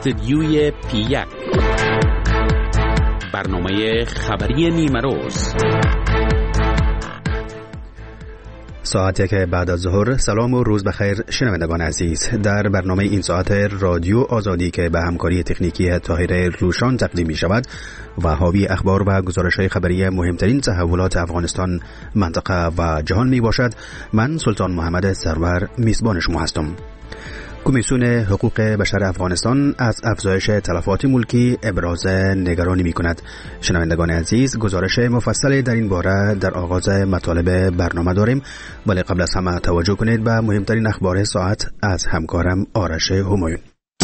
استدیوی P1 برنامه خبری نیمه روز. ساعتی که بعد از ظهر. سلام و روز بخیر شنوندگان عزیز. در برنامه این ساعت رادیو آزادی که به همکاری تکنیکی طاهر روشان تقدیم می شود و حاوی اخبار و گزارش‌های خبری مهمترین تحولات افغانستان، منطقه و جهان می باشد، من سلطان محمد سرور میزبان شما هستم. کمیسیون حقوق بشر افغانستان از افزایش تلفات ملکی ابراز نگرانی می کند. شنوندگان عزیز، گزارش مفصل در این باره در آغاز مطالب برنامه داریم، ولی قبل از همه توجه کنید به مهمترین اخبار ساعت از همکارم آرش همایون.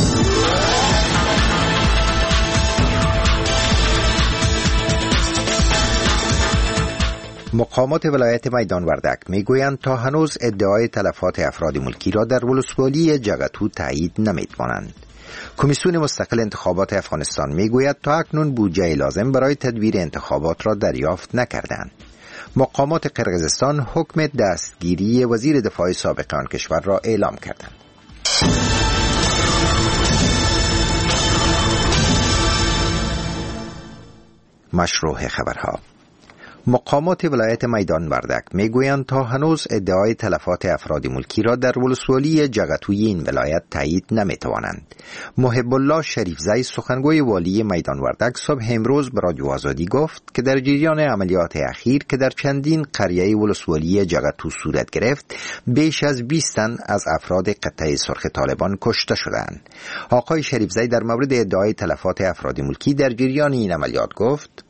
مقامات ولایت میدان وردک میگویند تا هنوز ادعای تلفات افراد ملکی را در ولسوالی جغتو تایید نمی‌توانند. کمیسیون مستقل انتخابات افغانستان میگوید تا اکنون بودجه لازم برای تدبیر انتخابات را دریافت نکردند. مقامات قرقیزستان حکم دستگیری وزیر دفاع سابق آن کشور را اعلام کردند. مشروع خبرها. مقامات ولایت میدان وردک میگویند تا هنوز ادعای تلفات افراد ملکی را در ولسوالی جغتوی این ولایت تایید نمی‌توانند. محب الله شریفزی سخنگوی والی میدان وردک صبح امروز به رادیو آزادی گفت که در جریان عملیات اخیر که در چندین قریه ولسوالی جغتو صورت گرفت، بیش از 20 تن از افراد قطعه سرخ طالبان کشته شدند. آقای شریفزی در مورد ادعای تلفات افراد ملکی در جریان این عملیات گفت: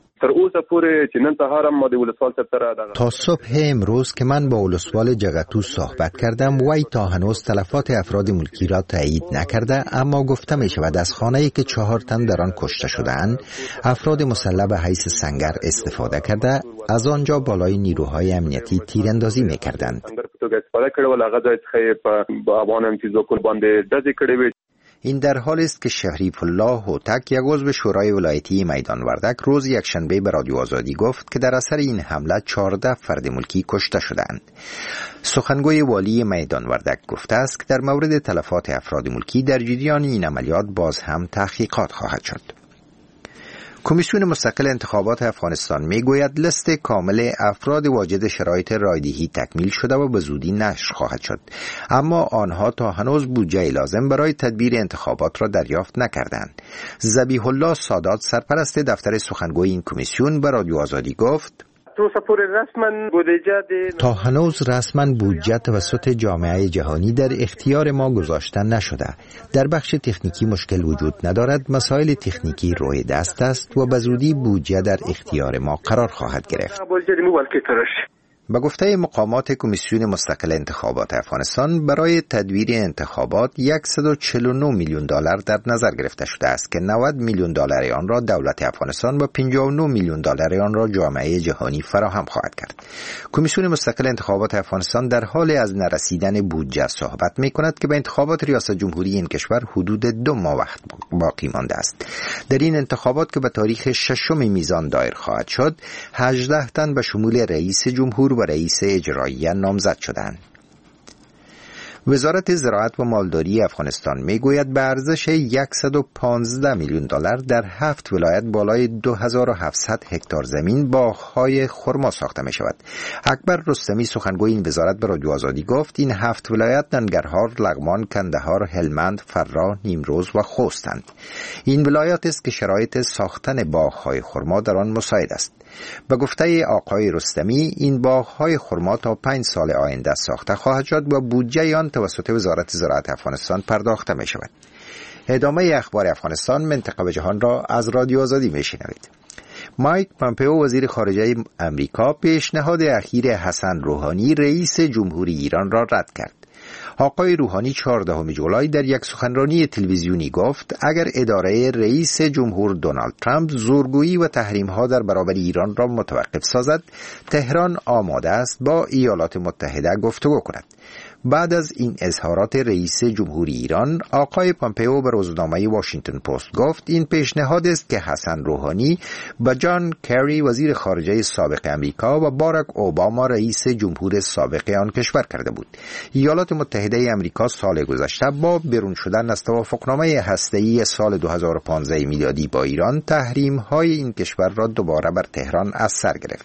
تا صبح امروز که من با ولسوال جغتو صحبت کردم، وی تا هنوز تلفات افراد ملکی را تایید نکرده، اما گفته می شود از خانه‌ای که 4 تن در آن کشته شدند افراد مسلح به حیث سنگر استفاده کرده از آنجا بالای نیروهای امنیتی تیراندازی می کردند. این در حال است که شریف الله هوتک، یک عضو شورای ولایتی میدان وردک، روز یکشنبه به رادیو آزادی گفت که در اثر این حمله 14 فرد ملکی کشته شدند. سخنگوی والی میدان وردک گفته است که در مورد تلفات افراد ملکی در جریان این عملیات باز هم تحقیقات خواهد شد. کمیسیون مستقل انتخابات افغانستان میگوید لیست کامل افراد واجد شرایط رایدهی تکمیل شده و به زودی نشر خواهد شد، اما آنها تا هنوز بودجه لازم برای تدبیر انتخابات را دریافت نکردند. ذبیح الله سادات، سرپرست دفتر سخنگوی این کمیسیون، به رادیو آزادی گفت: تا هنوز رسما بودجه توسط جامعه جهانی در اختیار ما گذاشته نشده. در بخش تکنیکی مشکل وجود ندارد، مسائل تکنیکی روی دست است و به زودی بودجه در اختیار ما قرار خواهد گرفت. به گفته مقامات کمیسیون مستقل انتخابات افغانستان، برای تدبیر انتخابات 149 میلیون دلار در نظر گرفته شده است که 90 میلیون دلار آن را دولت افغانستان و 59 میلیون دلار آن را جامعه جهانی فراهم خواهد کرد. کمیسیون مستقل انتخابات افغانستان در حال از نرسیدن بودجه صحبت می‌کند که به انتخابات ریاست جمهوری این کشور حدود 2 ماه وقت باقی مانده است. در این انتخابات که به تاریخ 6 میزان دایر خواهد شد، 18 تن به شمول رئیس جمهور و رئیس اجرایی نامزد شدند. وزارت زراعت و مالداری افغانستان میگوید به ارزش 115 میلیون دلار در 7 ولایت بالای 2700 هکتار زمین باغ‌های خرما ساخته می شود. اکبر رستمی، سخنگوی این وزارت، به رادیو آزادی گفت: این 7 ولایت ننگرهار، لغمان، کندهار، هلمند، فرا، نیمروز و خوستند. این ولایات است که شرایط ساختن باغ‌های خرما در آن مساعد است. به گفته آقای رستمی، این باغ‌های خرما تا 5 سال آینده ساخته خواهد شد و بودجه آن توسط وزارت زراعت افغانستان پرداخته می شود. ادامه اخبار افغانستان، منطقه و جهان را از رادیو آزادی می شنوید. مایک پامپئو، وزیر خارجه امریکا، پیشنهاد اخیر حسن روحانی، رئیس جمهوری ایران، را رد کرد. آقای روحانی 14 جولای در یک سخنرانی تلویزیونی گفت اگر اداره رئیس جمهور دونالد ترامپ زورگویی و تحریم‌ها در برابر ایران را متوقف سازد، تهران آماده است با ایالات متحده گفتگو کند. بعد از این اظهارات رئیس جمهوری ایران، آقای پامپئو به روزنامه واشنگتن پست گفت این پیشنهاد است که حسن روحانی با جان کری وزیر خارجه سابق امریکا و باراک اوباما رئیس جمهور سابق آن کشور کرده بود. ایالات متحده امریکا سال گذشته با بیرون شدن از توافقنامه هسته‌ای سال 2015 میلادی با ایران، تحریم‌های این کشور را دوباره بر تهران از سر گرفت.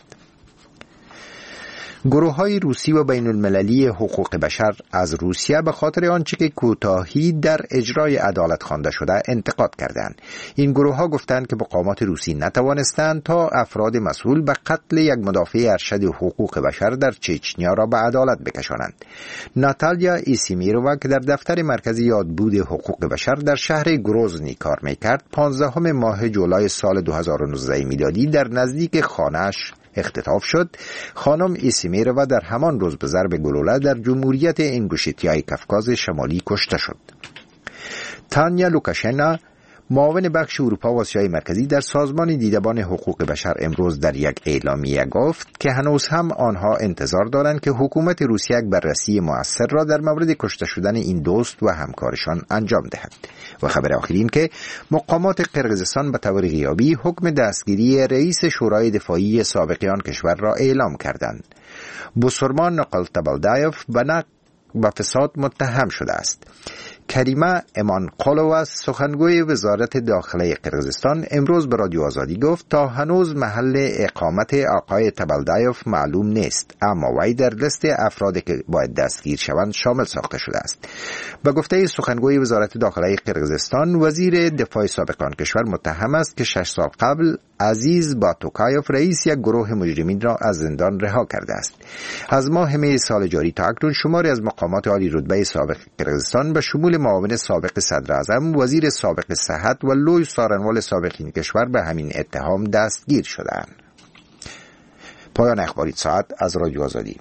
گروه‌های روسی و بین المللی حقوق بشر از روسیه به خاطر آنچه که کوتاهی در اجرای عدالت خوانده شده انتقاد کردند. این گروه‌ها گفتند که مقامات روسی نتوانستند تا افراد مسئول به قتل یک مدافع ارشد حقوق بشر در چچنیا را به عدالت بکشانند. ناتالیا ایسیمیرووا که در دفتر مرکزی یادبود حقوق بشر در شهر گروزنی کار می‌کرد، 15 ماه جولای سال 2019 میلادی در نزدیک خانه‌اش اختطاف شد. خانم ایسیمیرووا در همان روز به ضرب گلوله در جمهوریت انگوشتیای کافکاز شمالی کشته شد. تانیا لوکاشنا، معاون بخش اروپا و آسیای مرکزی در سازمان دیدبان حقوق بشر، امروز در یک اعلامیه گفت که هنوز هم آنها انتظار دارند که حکومت روسیه یک بررسی مؤثر را در مورد کشته شدن این دوست و همکارشان انجام دهد. و خبر آخر این که مقامات قرقیزستان به طور غیابی حکم دستگیری رئیس شورای دفاعی سابق آن کشور را اعلام کردند. بوسورمان نقلتبالدایف به فساد متهم شده است. کریمه امانقولووا، سخنگوی وزارت داخله قرقیزستان، امروز به رادیو آزادی گفت تا هنوز محل اقامت آقای تبالدایف معلوم نیست، اما وی در لیست افرادی که باید دستگیر شوند شامل ساخته شده است. به گفته سخنگوی وزارت داخله قرقیزستان، وزیر دفاع سابق آن کشور متهم است که 6 سال قبل عزیز باتوکایوف رئیس یک گروه مجرمین را از زندان رها کرده است. از ماه می سال جاری تا اکنون شماری از مقامات عالی رتبه سابق قرقیزستان به شمول معاون سابق صدر اعظم، وزیر سابق صحت و لوی سارنوال سابق این کشور به همین اتهام دستگیر شدند. پایان اخباری ساعت از رادیو آزادی.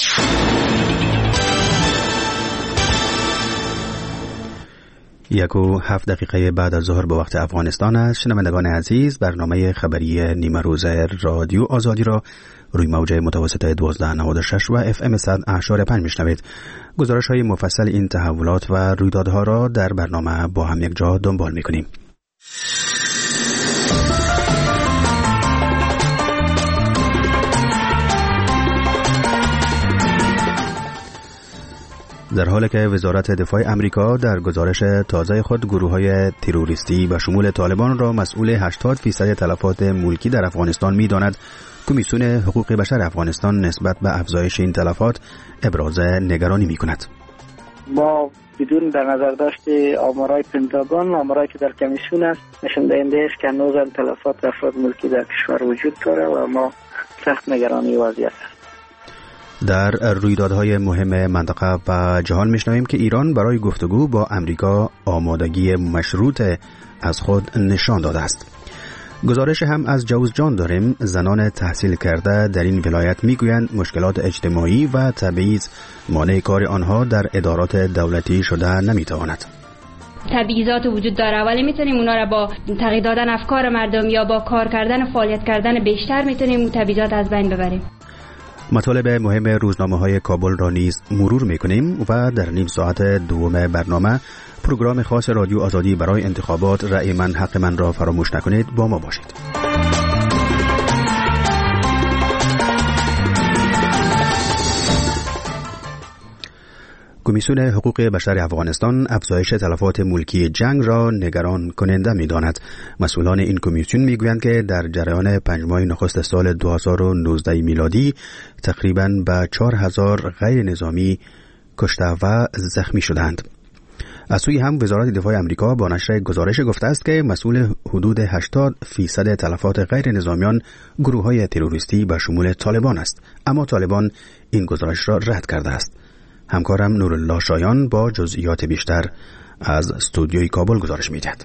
1:07 بعد از ظهر به وقت افغانستان است. شنوندگان عزیز، برنامه خبری نیمه روز رادیو آزادی را روی موج متوسط 1296 و FM 100.5 میشنوید. گزارش های مفصل این تحولات و رویدادها را در برنامه با هم یک جا دنبال میکنیم. در حالی که وزارت دفاع امریکا در گزارش تازه خود گروه‌های تروریستی به شمول طالبان را مسئول 80% تلفات ملکی در افغانستان می‌داند، کمیسیون حقوق بشر افغانستان نسبت به افزایش این تلفات ابراز نگرانی می‌کند. ما بدون در نظر داشت آمارهای پنتاگون، آمارهایی که در کمیسیون است، نشان دهنده است که هنوز هم تلفات افراد ملکی در کشور وجود داره و ما سخت نگرانی وضعیت است. در رویدادهای مهم منطقه و جهان میشنویم که ایران برای گفتگو با امریکا آمادگی مشروط از خود نشان داده است. گزارش هم از جوزجان داریم. زنان تحصیل کرده در این ولایت میگویند مشکلات اجتماعی و تبعیض مانع کار آنها در ادارات دولتی شده نمیتواند. تبعیضات وجود داره، ولی میتونیم اونا را با تغییر دادن افکار مردم یا با کار کردن فعالیت کردن بیشتر میتونیم اون تبعیضات از بین ببریم. مطالب مهم روزنامه‌های کابل را نیز مرور می‌کنیم و در نیم ساعت دوم برنامه پروگرام خاص رادیو آزادی برای انتخابات رأی من حق من را فراموش نکنید. با ما باشید. کمیسیون حقوق بشر افغانستان افزایش تلفات ملکی جنگ را نگران کننده می‌داند. مسئولان این کمیسیون می‌گویند که در جریان 5 ماه نخست سال 2019 میلادی تقریباً به 4000 غیر نظامی کشته و زخمی شدند. از سوی هم وزارت دفاع امریکا با نشر گزارش گفته است که مسئول حدود 80% تلفات غیر نظامیان گروه‌های تروریستی به شمول طالبان است، اما طالبان این گزارش را رد کرده است. همکارم نورالله شایان با جزئیات بیشتر از استودیوی کابل گزارش می‌دهد.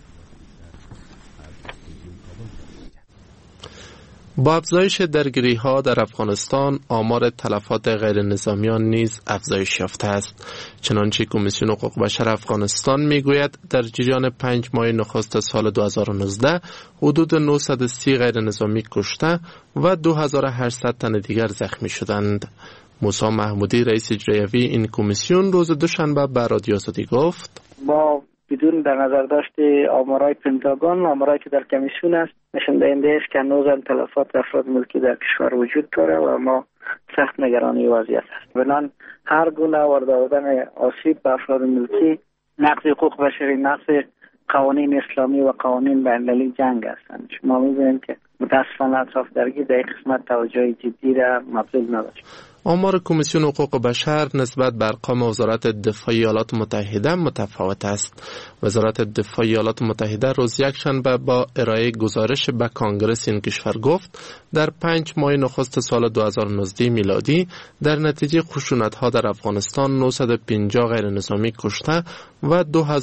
با افزایش درگیری‌ها در افغانستان، آمار تلفات غیر نظامیان نیز افزایش یافته است. چنانچه کمیسیون حقوق بشر افغانستان میگوید در جریان 5 ماه نخست سال 2019 حدود 930 غیر نظامی کشته و 2800 تن دیگر زخمی شدند. موسی محمودی رئیس اجرایی این کمیسیون روز دوشنبه به رادیو آزادی گفت ما بدون در نظر داشت آمارای پنتاگون، آمارایی که در کمیسیون است، نشان دهنده است که هنوز هم تلفات افراد ملکی در کشور وجود داره و ما سخت نگرانی وضعیت است. بنان هر گونه وارد آوردن آسیب به افراد ملکی نقض حقوق بشری، نقض قوانین اسلامی و قوانین بین‌المللی جنگ هستند. ما می‌بینیم که متأسفانه اطراف درگیر در این قسمت توجه جدی را مبذول نداشت. آمار کمیسیون حقوق بشر نسبت به ارقام وزارت دفاع ایالات متحده متفاوت است. وزارت دفاع ایالات متحده روز یکشنبه با ارائه گزارش به کانگرس این کشور گفت در 5 ماه نخست سال 2019 میلادی در نتیجه خشونت‌ها در افغانستان 950 غیر نظامی کشته و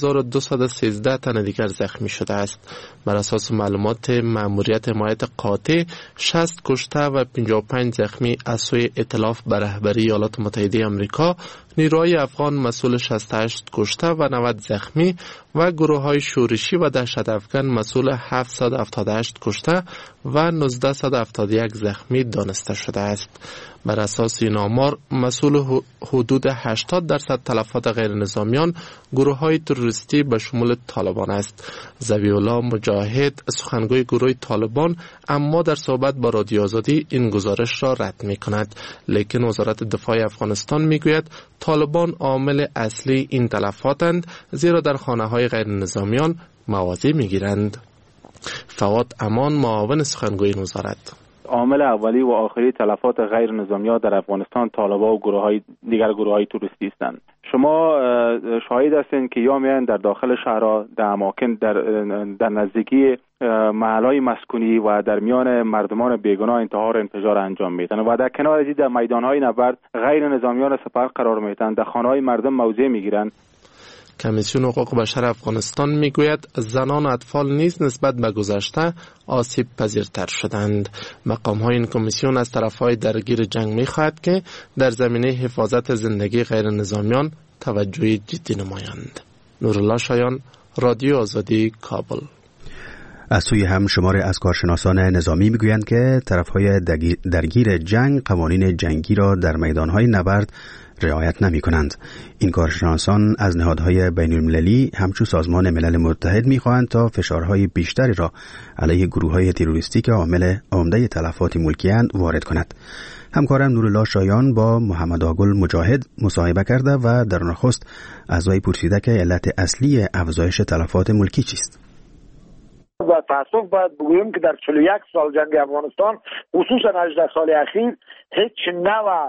2213 تن دیگر زخمی شده است. بر اساس معلومات مأموریت حمایت قاطع 60 کشته و 55 زخمی از سوی ائتلاف به رهبری ایالات متحده آمریکا، نیروهای افغان مسئول 68 کشته و 90 زخمی و گروه‌های شورشی و دهشت افکن مسئول 778 کشته و 1971 زخمی دانسته شده است. بر اساس این آمار مسئول حدود 80% تلفات غیر نظامیان گروه‌های تروریستی به شمول طالبان است. ذبیح‌الله مجاهد سخنگوی گروه طالبان اما در صحبت با رادیو آزادی این گزارش را رد می‌کند، لیکن وزارت دفاع افغانستان می‌گوید طالبان عامل اصلی این تلفاتند، زیرا در خانه‌های غیر نظامیان مواضع می‌گیرند. فواد امان معاون سخنگوی وزارت: عامل اولی و آخری تلفات غیر نظامیان در افغانستان طالبان و دیگر گروه‌های توریستی هستند. شما شاهد هستین که یا میان در داخل شهرها، در اماکن در نزدیکی محلهای مسکونی و در میان مردمان بیگناه انتحار انفجار انجام میدن و در کنار از این در میدانهای نبرد غیر نظامیان سپر قرار میدن، در خانه‌های مردم موضع میگیرند. کمیسیون حقوق بشر افغانستان میگوید زنان و اطفال نیز نسبت به گذشته آسیب پذیرتر شدند. مقام‌های این کمیسیون از طرف‌های درگیر جنگ می‌خواهد که در زمینه حفاظت زندگی غیر نظامیان توجه جدی نمایند. نورالله شایان، رادیو آزادی، کابل. از سوی هم شمار از کارشناسان نظامی میگویند که طرف‌های درگیر جنگ قوانین جنگی را در میدان‌های نبرد رعایت نمی کنند. این کارشناسان از نهادهای بین‌المللی همچون سازمان ملل متحد می خواهند تا فشارهای بیشتری را علیه گروه‌های تروریستی که عامل عمده تلفات ملکی‌اند وارد کند. همکارم نورالله شایان با محمد آگل مجاهد مصاحبه کرده و در نخست از وی پرسیده که علت اصلی افزایش تلفات ملکی چیست. با تاسف باید بگوییم که در 41 سال جنگ افغانستان، خصوصا 18 سال اخیر، هیچ نوع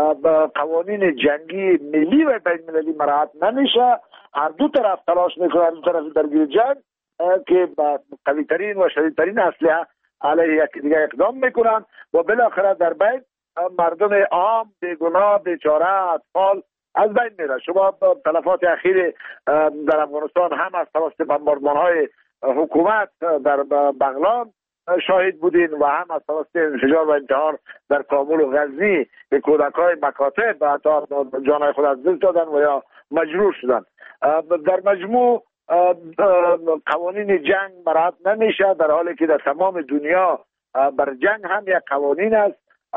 قوانین جنگی ملی و بین المللی مراعات نمیشه. هر دو طرف تلاش میکنند، دو طرف درگیر جنگ، که با قوی ترین و شدید ترین اسلحه علیه یکی دیگه اقدام میکنند و بالاخره در بین مردم عام بیگناه بیچاره اطفال از بین میره. شما تلفات اخیر در افغانستان هم از توسط بمباردمان‌های حکومت در بغلان شاهد بودین و هم از توسط انفجار و انتحار در کابل و غزنی به کودک‌های مکاتب و حتی جانهای خود از دست دادن و یا مجروح شدن. در مجموع قوانین جنگ مراعات نمیشه، در حالی که در تمام دنیا بر جنگ هم یک قوانین است،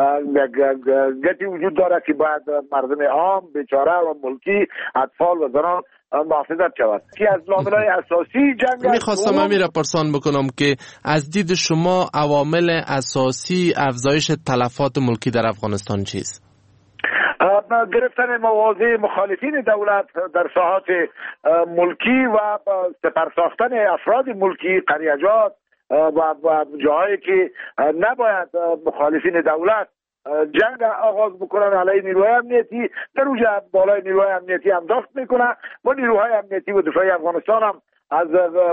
گتی وجود داره که باید مردم عام بیچاره و ملکی، اطفال و زنان محافظت شود. که از لامل‌های اساسی جنگ میخواستم همین را پرسان بکنم که از دید شما عوامل اساسی افزایش تلفات ملکی در افغانستان چیست؟ گرفتن مواضع مخالفین دولت در ساحات ملکی و سپر ساختن افراد ملکی، قریجات و جاهایی که نباید مخالفین دولت جنگ آغاز بکنن علیه نیروهای امنیتی، در اونجا بالای نیروهای امنیتی هم دست میکنن و نیروهای امنیتی و دفاعی افغانستان هم از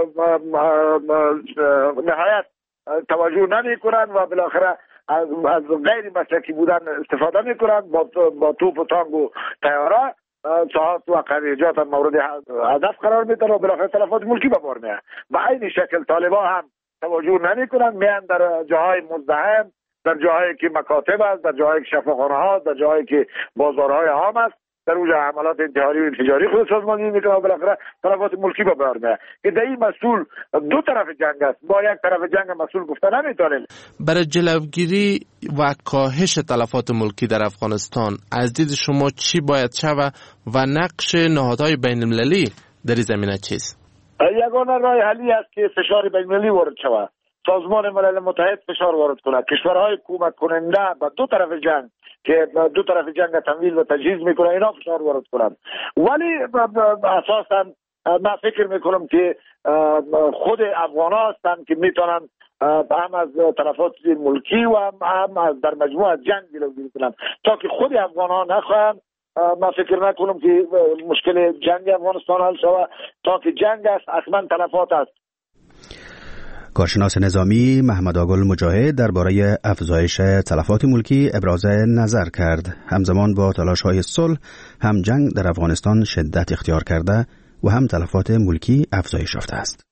نهایت توجه نمیکنن و بالاخره از غیر مسلکی بودن استفاده میکنن، با توپ و تانک و طیاره ساحات و قریجات هم مورد هدف قرار میدن و بالاخره تلفات ملکی به بار میاد. به این شکل طالبان هم توجه نمیکنن، میان در جاهای مزدحم، در جاهایی که مکاتب است، در جاهایی که شفاخانه ها، در جاهایی که بازارهای عام است در اونجا عملات انتحاری و انفجاری خود سازماندهی میکنه و بالاخره تلفات ملکی به بار میاره که در این مسئول دو طرف جنگ است. با یک طرف جنگ مسئول گفته نمیتونیم. برای جلوگیری و کاهش تلفات ملکی در افغانستان از دید شما چی باید شود و نقش نهادهای بین المللی در این زمینه چیست؟ یگانه راه حلی است که فشار بین المللی وارد شود. سازمان ملل متحد فشار وارد کنه، کشورهای کمک کننده به دو طرف جنگ که دو طرف جنگ تمویل و تجهیز میکنه اینا فشار وارد کنن. ولی اساسا من فکر میکنم که خود افغان ها هستند که میتونن هم از تلفات ملکی و هم از در مجموع از جنگ جلوگیری کنن. تا که خود افغان ها نخواهن من فکر نکنم که مشکل جنگ افغانستان حل شود. تا که جنگ است حتما تلفات است. کارشناس نظامی محمد آقل مجاهد درباره افزایش تلفات ملکی ابراز نظر کرد. همزمان با تلاش‌های صلح هم جنگ در افغانستان شدت اختیار کرده و هم تلفات ملکی افزایش یافته است.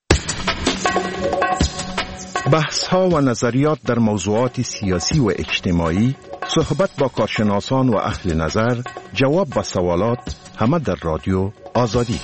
بحث‌ها و نظریات در موضوعات سیاسی و اجتماعی، صحبت با کارشناسان و اهل نظر، جواب به سوالات، همه در رادیو آزادی.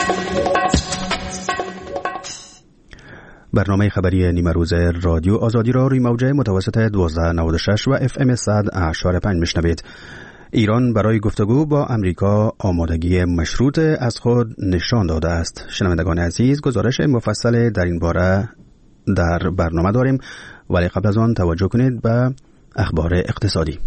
برنامه خبری نیمه روز رادیو آزادی را روی موج متوسط 1296 و FM 100.5 میشنوید. ایران برای گفتگو با امریکا آمادگی مشروط از خود نشان داده است. شنوندگان عزیز، گزارش مفصل در این باره در برنامه داریم، ولی قبل از آن توجه کنید به اخبار اقتصادی.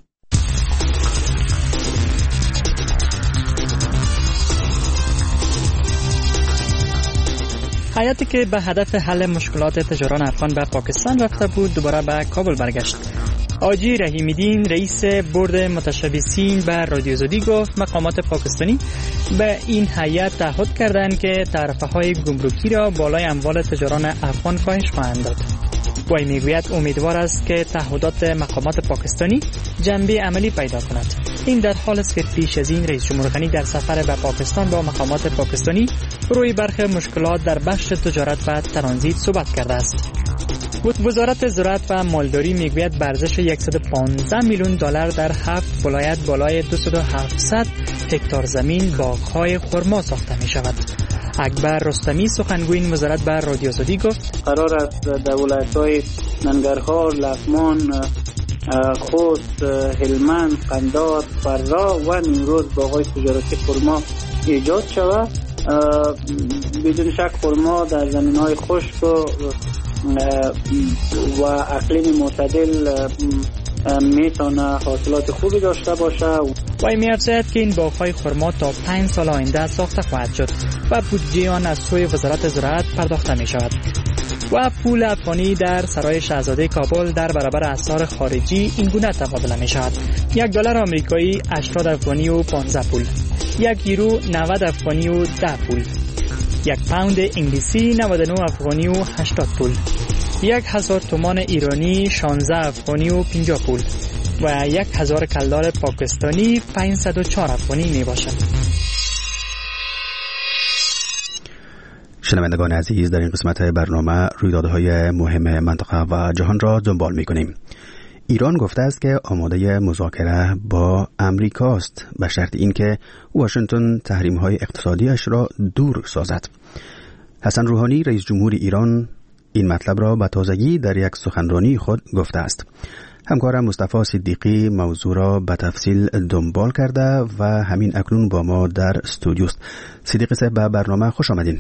هیئتی که به هدف حل مشکلات تجاران افغان به پاکستان رفته بود دوباره به کابل برگشت. آجی رحیمیدین رئیس بورد متشبثین به رادیو آزادی گفت مقامات پاکستانی به این هیئت تعهد کردند که تعرفه‌های گمرکی را بالای اموال تجاران افغان کاهش خواهند داد. وی میگوید امیدوار است که تعهدات مقامات پاکستانی جنبه عملی پیدا کند. این در حال است که پیش از این رئیس جمهور غنی در سفر به پاکستان با مقامات پاکستانی روی برخی مشکلات در بخش تجارت و ترانزیت صحبت کرده است. وزارت زراعت و مالداری میگوید ارزش 115 میلیون دلار در 7 ولایت بالای 2700 هکتار زمین باغ‌های خرما ساخته می شود. اکبر رستمی سخنگوی این وزارت بر رادیو آزادی گفت قرار است در ولایت‌های ننگرهار، لغمان، خوست، هلمند، قندهار، فرا و نیمروز باغ‌های تجارتی خرما ایجاد شود. بدون شک خرما در زمین‌های خشک و اقلیم معتدل میتونه حاصلات خوبی داشته باشه. وی می‌افزاید که این باغ‌های خرما تا 5 سال آینده ساخته خواهد شد و بودجه آن از سوی وزارت زراعت پرداخته می شود. و پول افغانی در سرای شاهزاده کابل در برابر اسعار خارجی این گونه تبادله می شود: $1 آمریکایی 80 افغانی و 15 پول، 1 یورو 90 افغانی و 10 پول، 1 پوند انگلیسی 99 افغانی و 80 پول، 1000 تومان ایرانی 16 افغانی و 50 پول و 1000 کلدار پاکستانی 504 افغانی می باشد. شنوندگان عزیز، در این قسمت برنامه رویدادهای مهم منطقه و جهان را دنبال می‌کنیم. ایران گفته است که آماده مذاکره با امریکا است به شرط اینکه واشنگتن تحریم‌های اقتصادیش را دور سازد. حسن روحانی رئیس جمهور ایران این مطلب را به تازگی در یک سخنرانی خود گفته است. همکارم مصطفی صدیقی موضوع را به تفصیل دنبال کرده و همین اکنون با ما در استودیو است. صدیقی صاحب، به برنامه خوش آمدین.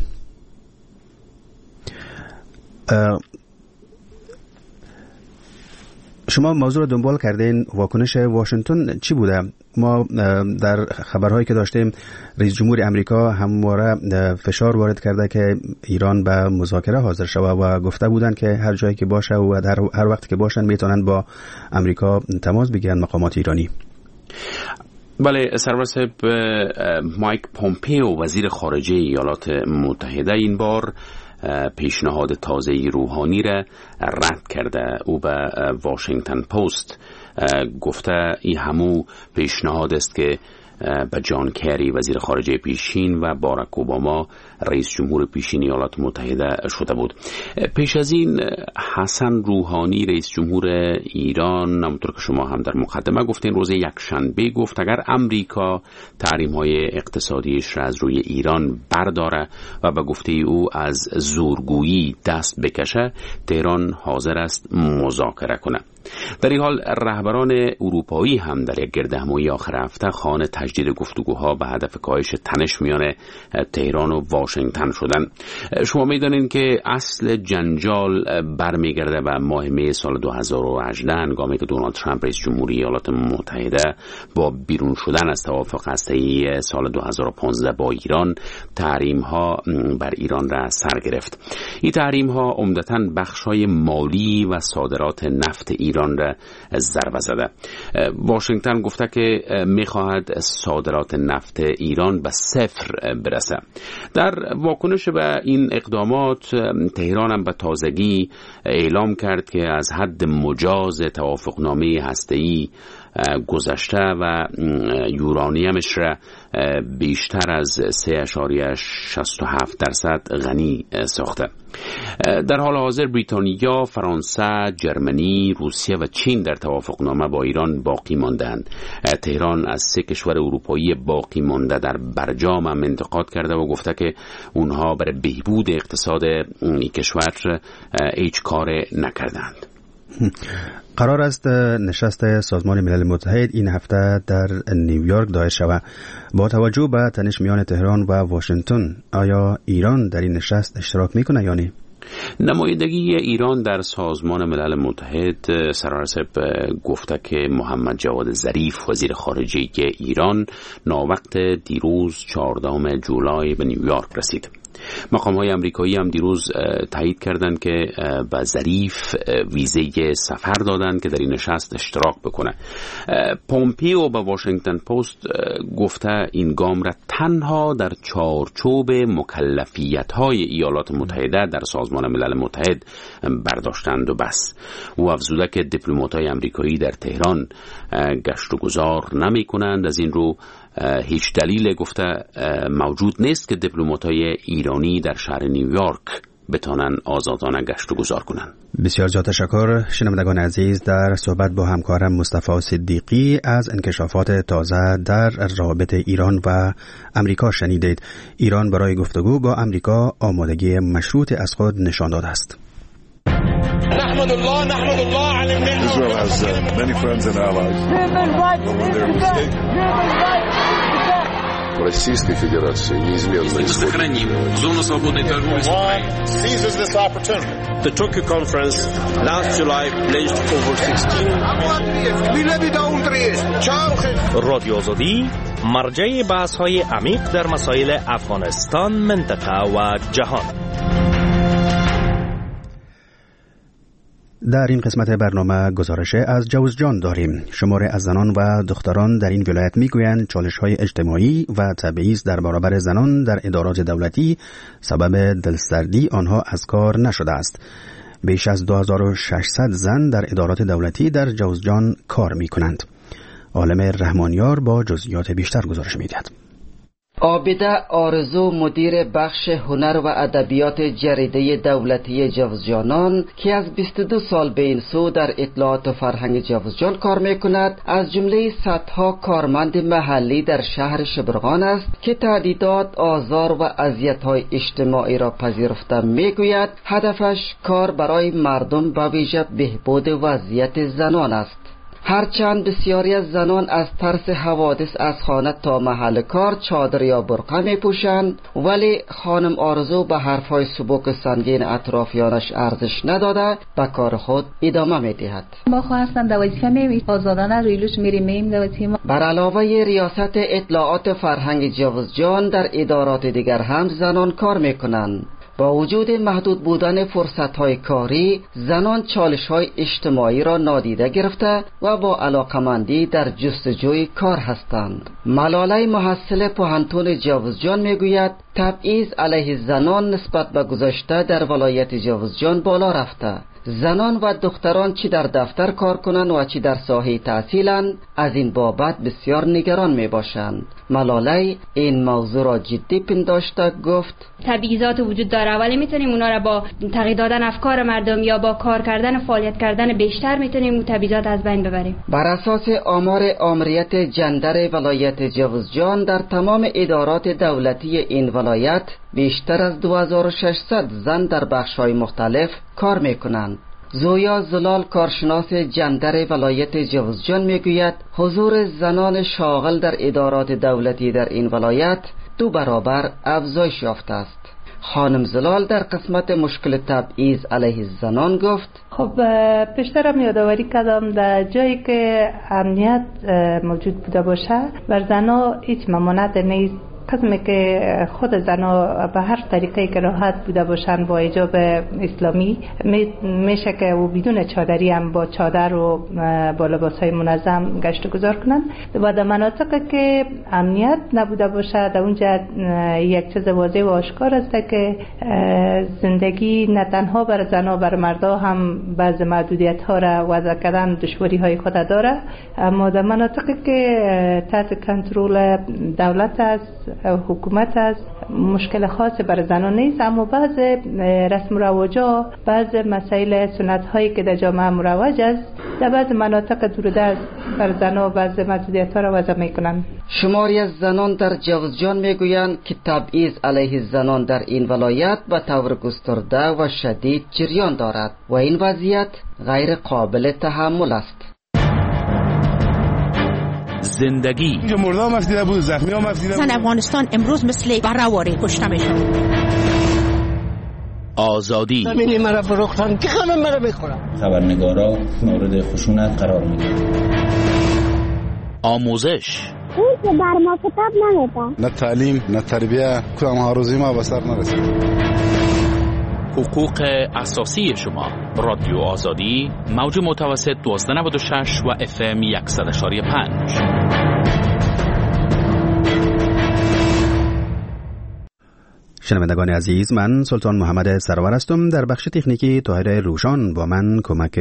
شما موضوع رو دنبال کردین، واکنش واشنگتن چی بوده؟ ما در خبرهایی که داشتیم رئیس جمهور امریکا همواره فشار وارد کرده که ایران به مذاکره حاضر شود و گفته بودن که هر جایی که باشه و در هر وقت که باشن میتونن با امریکا تماس بگیرن مقامات ایرانی. بله سرور صاحب، مایک پومپیو وزیر خارجه ایالات متحده این بار پیشنهاد تازه روحانی را رد کرده. او به واشنگتن پست گفته این همو پیشنهاد است که به جان کری وزیر خارجه پیشین و باراک اوباما رئیس جمهور پیشین ایالات متحده شده بود. پیش از این حسن روحانی رئیس جمهور ایران، همونطور که شما هم در مقدمه گفتین، روز یکشنبه گفت اگر امریکا تحریم‌های اقتصادیش را از روی ایران برداره و به گفته او از زورگویی دست بکشه، تهران حاضر است مذاکره کنه. در این حال رهبران اروپایی هم در یک گردهمایی آخر هفته خواهان تجدید گفتگوها به هدف کاهش تنش میان تهران و واشنگتن شدن. شما میدانید که اصل جنجال برمیگرده به ماه می سال 2018 هنگامی که دونالد ترامپ رئیس جمهوری ایالات متحده با بیرون شدن از توافق هسته‌ای سال 2015 با ایران تحریم ها بر ایران را سر گرفت. این تحریم ها عمدتاً بخش‌های مالی و صادرات نفت ایران را ضربه زده. واشنگتن گفته که می‌خواهد صادرات نفت ایران به صفر برسه. در واکنش به این اقدامات تهران هم به تازگی اعلام کرد که از حد مجاز توافقنامه هسته‌ای گذشته و یورانیمش را بیشتر از 3.67% غنی ساخته. در حال حاضر بریتانیا، فرانسه، جرمنی، روسیه و چین در توافقنامه با ایران باقی ماندند. تهران از 3 کشور اروپایی باقی مانده در برجام هم انتقاد کرده و گفته که اونها برای بهبود اقتصاد این کشور هیچ کار نکردند. قرار است نشست سازمان ملل متحد این هفته در نیویورک دایر شود. با توجه به تنش میان تهران و واشنگتن، آیا ایران در این نشست اشتراک میکنه یا نه؟ نمایندگی ایران در سازمان ملل متحد سرارسب گفته که محمد جواد ظریف وزیر خارجه ایران ناوقت دیروز 14 جولای به نیویورک رسید. مقام‌های آمریکایی هم دیروز تایید کردند که به ظریف ویزه سفر دادند که در این نشست اشتراک بکنه. پومپیو به واشنگتن پست گفته این گام را تنها در چارچوب مکلفیت‌های ایالات متحده در سازمان ملل متحد برداشتند و بس. او افزوده که دیپلمات‌های آمریکایی در تهران گشت و گذار نمی‌کنند. از این رو هیچ دلیل گفته موجود نیست که دیپلمات‌های ایرانی در شهر نیویورک بتانن آزادانه گشت و گذار کنند. بسیار زیاد تشکر. شنوندگان عزیز، در صحبت با همکارم مصطفی صدیقی از انکشافات تازه در روابط ایران و امریکا شنیدید. ایران برای گفتگو با امریکا آمادگی مشروط از خود نشان داده است. نحمد الله على النعمة. Israel has many friends and allies. Российской Федерации неизменно сохраним зону свободной торговли с Украиной. Seizes this opportunity. The Tokyo conference last July pledged over 16 رادیو آزادی مرجع بحث‌های عمیق در مسائل افغانستان، منطقه و جهان. در این قسمت برنامه گزارش از جوزجان داریم. شماره از زنان و دختران در این ولایت میگویند چالش‌های اجتماعی و تبعیض در برابر زنان در ادارات دولتی سبب دلسردی آنها از کار نشده است. بیش از 2600 زن در ادارات دولتی در جوزجان کار میکنند. عالم رحمانیار با جزئیات بیشتر گزارش میدهد. عابده آرزو مدیر بخش هنر و ادبیات جریده دولتی جوزجانان که از 22 سال به این سو در اطلاعات و فرهنگ جوزجان کار میکند، از جمله صدها کارمند محلی در شهر شبرغان است که تهدیدات، آزار و اذیت‌های اجتماعی را پذیرفته. میگوید هدفش کار برای مردم به ویژه بهبود وضعیت زنان است. هرچند بسیاری از زنان از ترس حوادث از خانه تا محل کار چادر یا برقع می پوشند، ولی خانم آرزو به حرفهای سبک سنگین اطرافیانش ارزش نداده به کار خود ادامه می دهد. ما خواستم دوازی کمی آزادانه ریلوش میریم دوازی ما. بر علاوه ریاست اطلاعات فرهنگ جوزجان در ادارات دیگر هم زنان کار می کنند. با وجود محدود بودن فرصت‌های کاری، زنان چالش‌های اجتماعی را نادیده گرفته و با علاقمندی در جستجوی کار هستند. ملاله محصل پوهنتون جوزجان میگوید تبعیض علیه زنان نسبت به گذشته در ولایت جوزجان بالا رفته. زنان و دختران چی در دفتر کار کنند و چی در ساحه تحصیلند، از این بابت بسیار نگران می باشند. ملاله این موضوع را جدی پنداشته گفت تبعیضات وجود داره، ولی میتونیم اونا را با تغییر دادن افکار مردم یا با کار کردن فعالیت کردن بیشتر میتونیم تبعیضات از بین ببریم. بر اساس آمار آمریت جندر ولایت جوزجان، در تمام ادارات دولتی این ولایت بیشتر از 2600 زن در بخش‌های مختلف کار میکنند. زویا زلال کارشناس جندر ولایت جوزجان میگوید حضور زنان شاغل در ادارات دولتی در این ولایت 2 برابر افزایش یافته است. خانم زلال در قسمت مشکل تبعیض علیه زنان گفت خب پیشترم یادآوری کردم در جایی که امنیت موجود بوده باشه بر زنها هیچ ممانعت نیست. قسمی که خود زنها به هر طریقه که راحت بوده باشن با حجاب اسلامی میشه که و بدون چادری هم با چادر و با لباسهای منظم گشت گذار کنن. و در مناطقی که امنیت نبوده باشه در اونجا یک چیز واضح و آشکار است که زندگی نه تنها بر زنها بر مردا هم بعض محدودیت ها را وضع کردن دشواری های خود داره، اما در مناطقی که تحت کنترل دولت است حکومت است مشکل خاص بر زنان نیست، اما بعض رسم و رواجا بعض مسائل سنت هایی که در جامعه مروج است در بعض مناطق دوردست بر زنان بعض محدودیت ها را وضع میکنند. شماری از زنان در جوزجان میگویند که تبعیض علیه زنان در این ولایت به طور گسترده و شدید جریان دارد و این وضعیت غیر قابل تحمل است. زندگی مردم مفدیده بود، زخمی ها مفدیده بود. زن افغانستان امروز مثل برآوری کشته میشد. آزادی زمینی مرا فروختن که همه مرا میخورن. خبرنگارا مورد خشونت قرار میگیرن. آموزش اون که بر ما کتاب نمیدن. نه تعلیم نه تربیه کدام ها روزی ما به سر نرسید. حقوق اساسی شما. رادیو آزادی موج متوسط 1296 و FM 100.5. شنوندگان عزیز، من سلطان محمد سرور هستم. در بخش تکنیکی طاهر روشان با من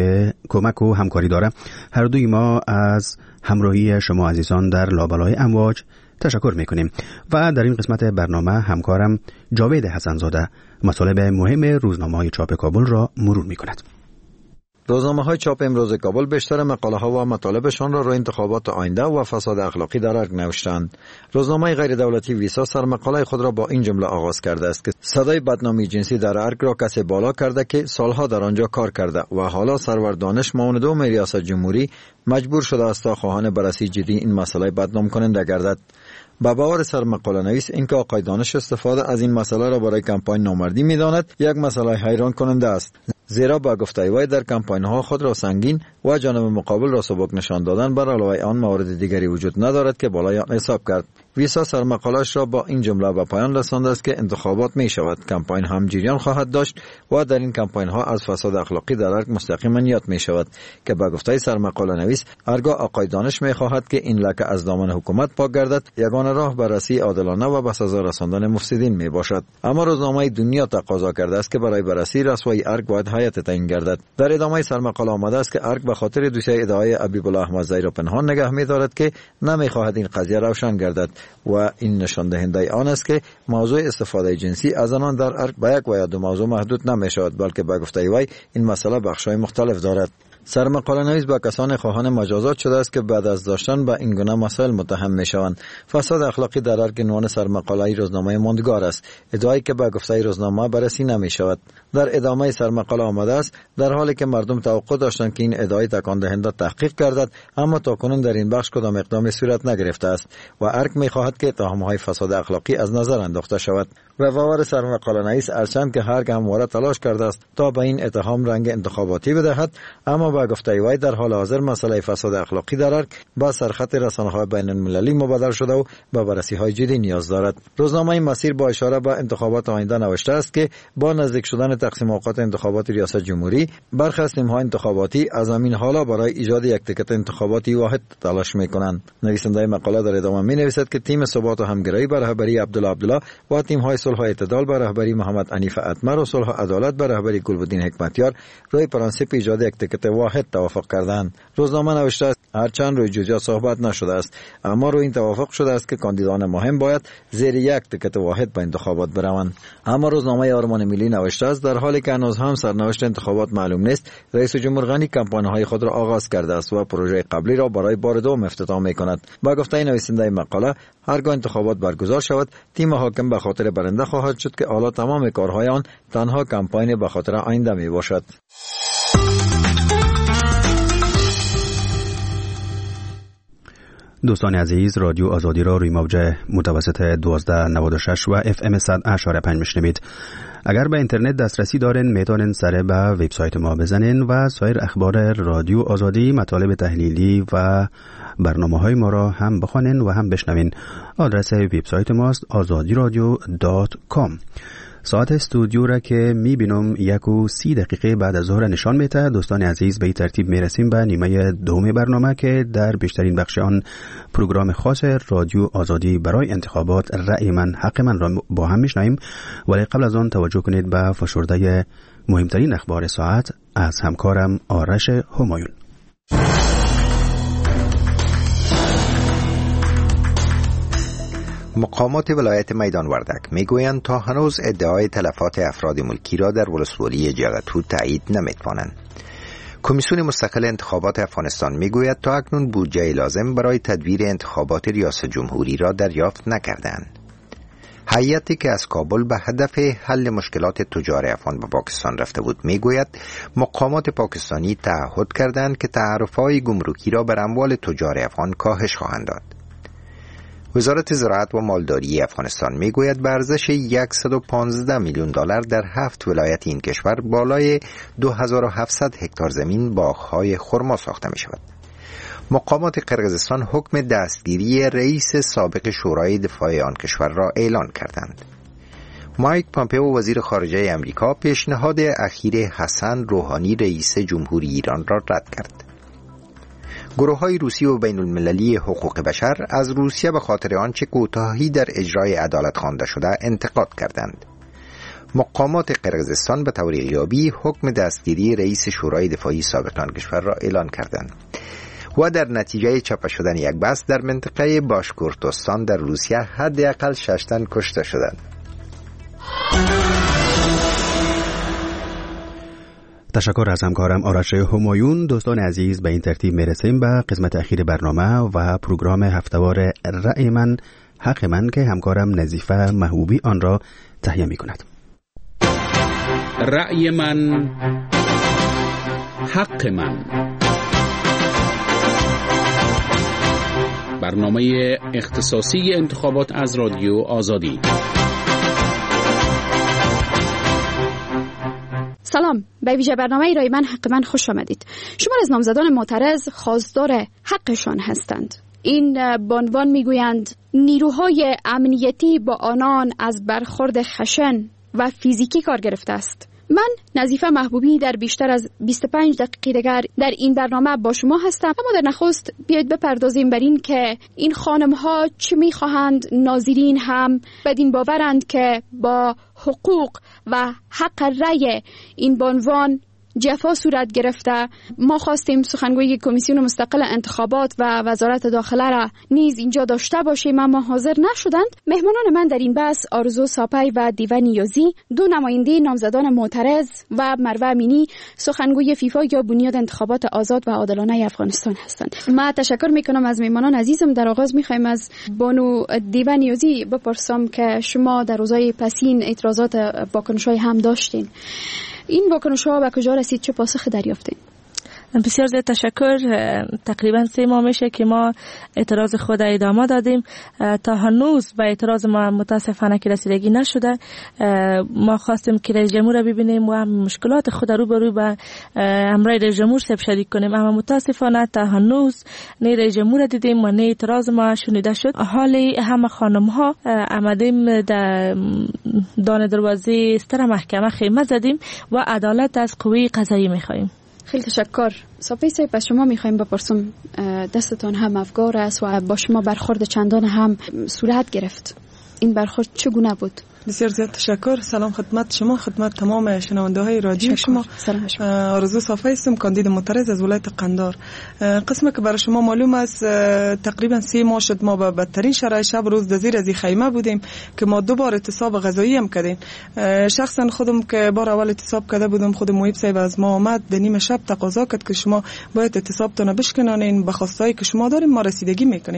کمک و همکاری داره. هر دوی ما از همراهی شما عزیزان در لابلای امواج تشکر میکنیم و در این قسمت برنامه همکارم جاوید حسنزاده مطالب مهم روزنامه‌های چاپ کابل را مرور میکند. روزنامه‌های چاپ امروز کابل بیشتر مقاله‌ها و مطالبشان را روی انتخابات آینده و فساد اخلاقی در ارگ نوشتند. روزنامه غیر دولتی ویسا سرمقاله خود را با این جمله آغاز کرده است که صدای بدنامی جنسی در ارگ را کسی بالا کرده که سالها در آنجا کار کرده و حالا سرور دانش معاون دوم ریاست جمهوری مجبور شده است تا خواهان بررسی جدی این مسئله بدنام کننده گردد. با باور سرمقاله نویس اینکه آقای دانش استفاده از این مسئله را برای کمپاین نامردی می‌داند یک مسئله حیران کننده است، زیرا با گفته وی در کمپاین‌ها خود را سنگین و جانب مقابل را سبک نشان دادن بر علاوه آن موارد دیگری وجود ندارد که بالای آن حساب کرد. ویسا سرمقاله‌اش را با این جمله به پایان رسانده است که انتخابات می شود، کمپاین هم جریان خواهد داشت و در این کمپاین‌ها از فساد اخلاقی در ارگ مستقیما یاد می شود که با گفته سرمقاله نویس هرگاه آقای دانش می خواهد که این لکه از دامن حکومت پاک گردد، یگانه راه بررسی عادلانه و به سزا رساندن مفسدین می باشد. اما روزنامه دنیا تقاضا کرده است که برای بررسی رسوایی ارگ باید هیئت تعیین گردد. در ادامه سرمقاله آمده است که ارگ به خاطر دوسیه ادعای حبیب الله احمدزی را پنهان نگه می دارد که نمی خواهد این قضیه روشن گردد و این نشان دهنده آن است که موضوع استفاده جنسی از آنان در ارگ به یک و یا دو موضوع محدود نمی شود، بلکه به گفته وی این مسئله بخش‌های مختلف دارد. سرمقاله نویس با کسان خواهان مجازات شده است که بعد از داشتن به این گونه مسائل متهم می شوند. فساد اخلاقی در ارگ عنوان سرمقاله روزنامه ماندگار است، ادعایی که به گفته روزنامه بررسی نمی شود. در ادامه سرمقاله آمده است در حالی که مردم توقع داشتند که این ادعای تکان دهنده تحقیق گردد، اما تاکنون در این بخش کدام اقدامی صورت نگرفته است و ارگ می خواهد که اتهام‌های فساد اخلاقی از نظر انداخته شود. و باور سرمقاله نویس هرچند که ارگ همواره تلاش کرده است تا به این اتهام رنگ انتخاباتی بدهد، اما به گفته وی در حال حاضر مسئله فساد اخلاقی در ارگ با سرخط رسانه‌های بین المللی مبادل شده و به بررسی‌های جدی نیاز دارد. روزنامه مسیر با اشاره به انتخابات آینده نوشته است که با نزدیک شدن تقسیم اوقات انتخابات ریاست جمهوری، برخی از تیم‌های انتخاباتی از همین حالا برای ایجاد یک تیکت انتخاباتی واحد تلاش می‌کنند. نویسنده مقاله در ادامه می‌نویسد که تیم ثبات و همگرایی به رهبری عبدالله و تیم‌های صلح و اعتدال به رهبری محمد حنیف اتمر و صلح و عدالت به رهبری گلبدین حکمتیار روی پرانسیپ ایجاد یک تیکت واحد توافق کردند. روزنامه نوشته است هرچند روی جزئیات صحبت نشده است، اما روی این توافق شده است که کاندیدان مهم باید زیر یک تیکت واحد به انتخابات بروند. اما روزنامه آرمان ملی نوشته است در حالی که هنوز هم سرنوشت انتخابات معلوم نیست، رئیس جمهور غنی کمپاین‌های خود را آغاز کرده است و پروژه قبلی را برای بار دوم افتتاح می‌کند. با گفته نویسنده مقاله، هرگاه انتخابات برگزار شود، تیم حاکم به خاطر برنده خواهد شد که حالا تمام کارهای آن تنها کمپاین به خاطر آینده میباشد. دوستان عزیز، رادیو آزادی را روی موج متوسط 1296 و FM 100.5 میشنوید. اگر به اینترنت دسترسی دارین میتونین سر به وبسایت ما بزنین و سایر اخبار رادیو آزادی، مطالب تحلیلی و برنامه‌های ما را هم بخوانین و هم بشنوین. آدرس وبسایت ماست azadiradio.com. ساعت استودیو را که میبینم 1:30 بعد از ظهر نشان میده. دوستان عزیز، به این ترتیب میرسیم به نیمه دوم برنامه که در بیشترین بخش آن پروگرام خاص رادیو آزادی برای انتخابات رأی من حق من را با هم میشنویم. ولی قبل از آن توجه کنید به فشرده مهمترین اخبار ساعت از همکارم آرش همایون. مقامات ولایت میدان وردک میگویند تا هنوز ادعای تلفات افراد ملکی را در ولسوالی جغتو تایید نمیتوانند. کمیسیون مستقل انتخابات افغانستان میگوید تا اکنون بودجه لازم برای تدبیر انتخابات ریاست جمهوری را دریافت نکردند. هیئتی که از کابل به هدف حل مشکلات تجار افغان به پاکستان رفته بود میگوید مقامات پاکستانی تعهد کردند که تعرفه‌های گمرکی را بر اموال تجار افغان کاهش خواهند داد. وزارت زراعت و مالداری افغانستان میگوید به ارزش 115 میلیون دلار در 7 ولایت این کشور بالای 2700 هکتار زمین باغ‌های خرما ساخته می شود. مقامات قرقیزستان حکم دستگیری رئیس سابق شورای دفاع آن کشور را اعلان کردند. مایک پامپئو وزیر خارجه امریکا پیشنهاد اخیر حسن روحانی رئیس جمهوری ایران را رد کرد. گروه‌های روسی و بین المللی حقوق بشر از روسیه به خاطر آنچه کوتاهی در اجرای عدالت خوانده شده انتقاد کردند. مقامات قرقیزستان به طور غیابی حکم دستگیری رئیس شورای دفاعی سابق آن کشور را اعلان کردند و در نتیجه چاپ شدن یک بس در منطقه باشکورتوستان در روسیه حداقل 6 تن کشته شدند. تشکر از همکارم آرش همایون. دوستان عزیز، به این ترتیب میرسیم به قسمت اخیر برنامه و پروگرام هفته‌وار رأی من حق من که همکارم نظیفه محبوبی آن را تهیه می کند. رأی من حق من، برنامه اختصاصی انتخابات از رادیو آزادی. سلام، به ویژه برنامه رای من حق من خوش آمدید. شمار از نامزدان معترض خواستار حقشان هستند. این به عنوان میگویند نیروهای امنیتی با آنان از برخورد خشن و فیزیکی کار گرفته است. من نظیفه محبوبی در بیشتر از 25 دقیقه دیگر در این برنامه با شما هستم. اما در نخست بیایید بپردازیم بر این که این خانم ها چه میخواهند. ناظرین هم بدین باورند که با حقوق و حق رأی این بانوان جفا صورت گرفته. ما خواستیم سخنگوی کمیسیون مستقل انتخابات و وزارت داخله را نیز اینجا داشته باشیم، اما حاضر نشدند. مهمانان من در این بحث آرزو ساپی و دیوه نیازی، دو نماینده نامزدان معترض، و مروه امینی، سخنگوی فیفا یا بنیاد انتخابات آزاد و عادلانه افغانستان هستند. من تشکر میکنم از مهمانان عزیزم. در آغاز میخوایم از بانو دیوه نیازی بپرسم که شما در روزهای پسین اعتراضات واکنش‌های هم داشتین. این واکنش‌ها به کجا رسید؟ چه پاسخ دریافتین؟ بسیار زیاد تشکر. تقریبا 3 ماه میشه که ما اعتراض خود ادامه دادیم. تا هنوز به اعتراض ما متاسفانه که رسیدگی نشده. ما خواستیم که رئیس جمهور ببینیم و مشکلات خود رو روبرو با امرای رئیس جمهور شریک کنیم، اما متاسفانه تا هنوز نه رئیس جمهور دیدیم و نه اعتراض ما شنیده شد. حالی همه خانم ها آمدیم در دان دروازه ستر محکمه خیمه زدیم و عدالت از قوه قضایی میخواهیم. خیلی تشکر. صافی صاحب، از شما میخوایم بپرسم، دستتان هم افگار است و با شما برخورد چندان هم صورت گرفت. این برخورد چگونه بود؟ بسیار زیاد تشکر. سلام خدمت شما، خدمت تمام شنونده های رادیو شما. آرزو صافی هستم، کاندید معترض از ولایت قندار. قسمی که برای شما معلوم است تقریبا 3 ماه شد ما به بدترین شرایط شب روز در زیر از خیمه بودیم که ما 2 بار اعتصاب غذایی هم کردیم. شخصا خودم که بار اول اعتصاب کرده بودم، خود محیب صاحب از ما آمد در نیم شب تقاضا کرد که شما باید اعتصابتون بشکنانین، به خواستایی که شما داریم ما رسیدگی میکنیم.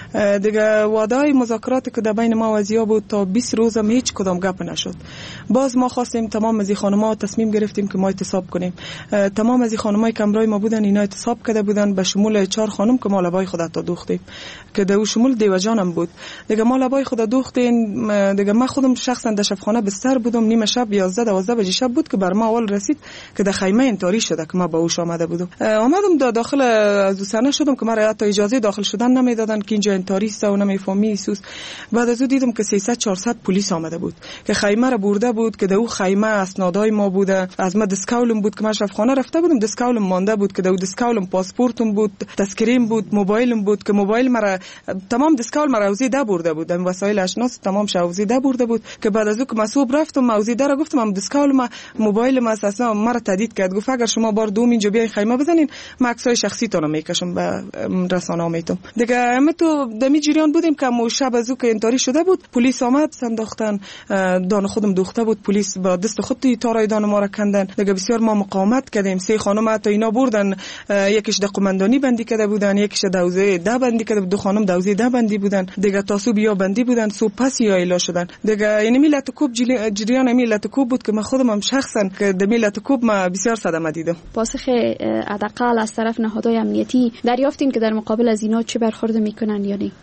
دیگه وعده مذاکرات که در بین ما و ازیا بود تا 20 روز هم هیچ کدام گپ نشد. باز ما خواستیم تمام از خانم‌ها تصمیم گرفتیم که ما اعتصاب کنیم. تمام از خانم‌های که همراه ما بودن اینا اعتصاب کرده بودن، به شمول 4 خانم که ما لبای خود تا دوختیم که در شمول دیو جانم بود. دیگه ما لبای خود دوختیم. دیگه من خودم شخصا در شبخانه بستر بودم. نیم شب 11-12 بجه شب بود که بر ما اول رسید که در خیمه انطاری شده که ما به هوش آمده بودم. آمدم داخل از سنه شدم که ما حتی اجازه داخل شدن نمیدادن که اینجا انطاری است و نمیفهمی سوس. بعد از دیدم که 300-400 پلیس آمده بود که خیمه را برده بود که در او خیمه اسنادای ما بوده. از ما دسکاولم بود که من شبخانه رفته بودم، دسکاولم مانده بود که در او دسکاولم پاسپورتم بود، تذکریم بود، موبایلم بود که موبایل مرا تمام دسکاول مرا وزیده برده بود، این وسایل اشناس تمام شوزیده برده بود که بعد از او که مسئول رفتم موزیده را گفتم هم دسکاول ما موبایل ما اساسا مرا تهدید کرد، گفت اگر شما بار دوم اینجا بیای خیمه بزنین ما عکسای شخصی تون رو میکشم به رسانه میتم. دیگه ما تو دمی جریان بودیم که مو شب از او که انطاری شده بود پلیس آمد سنداختن دان خودم دوخته بود، پلیس با دست خود تارای دان ما را کندن. دیگه بسیار ما مقاومت کردیم. 3 خانم حتی اینا بردن، یکیش د قماندانی بندی کرده بودن، یکیش دوزه ده بندی کرده بود، 2 خانم دوزه ده بندی بودن. دیگه تاسو بیا بندی بودن، سو پس یا اله شدن. دیگه یعنی ملت کوب جریان ملت کوب بود که من خودم هم شخصا که د ملت کوب ما بسیار صدمه دیدم. پاسخ حداقل از طرف نهادهای امنیتی دریافتین که در مقابل از اینا چه برخورد میکنن یا نه؟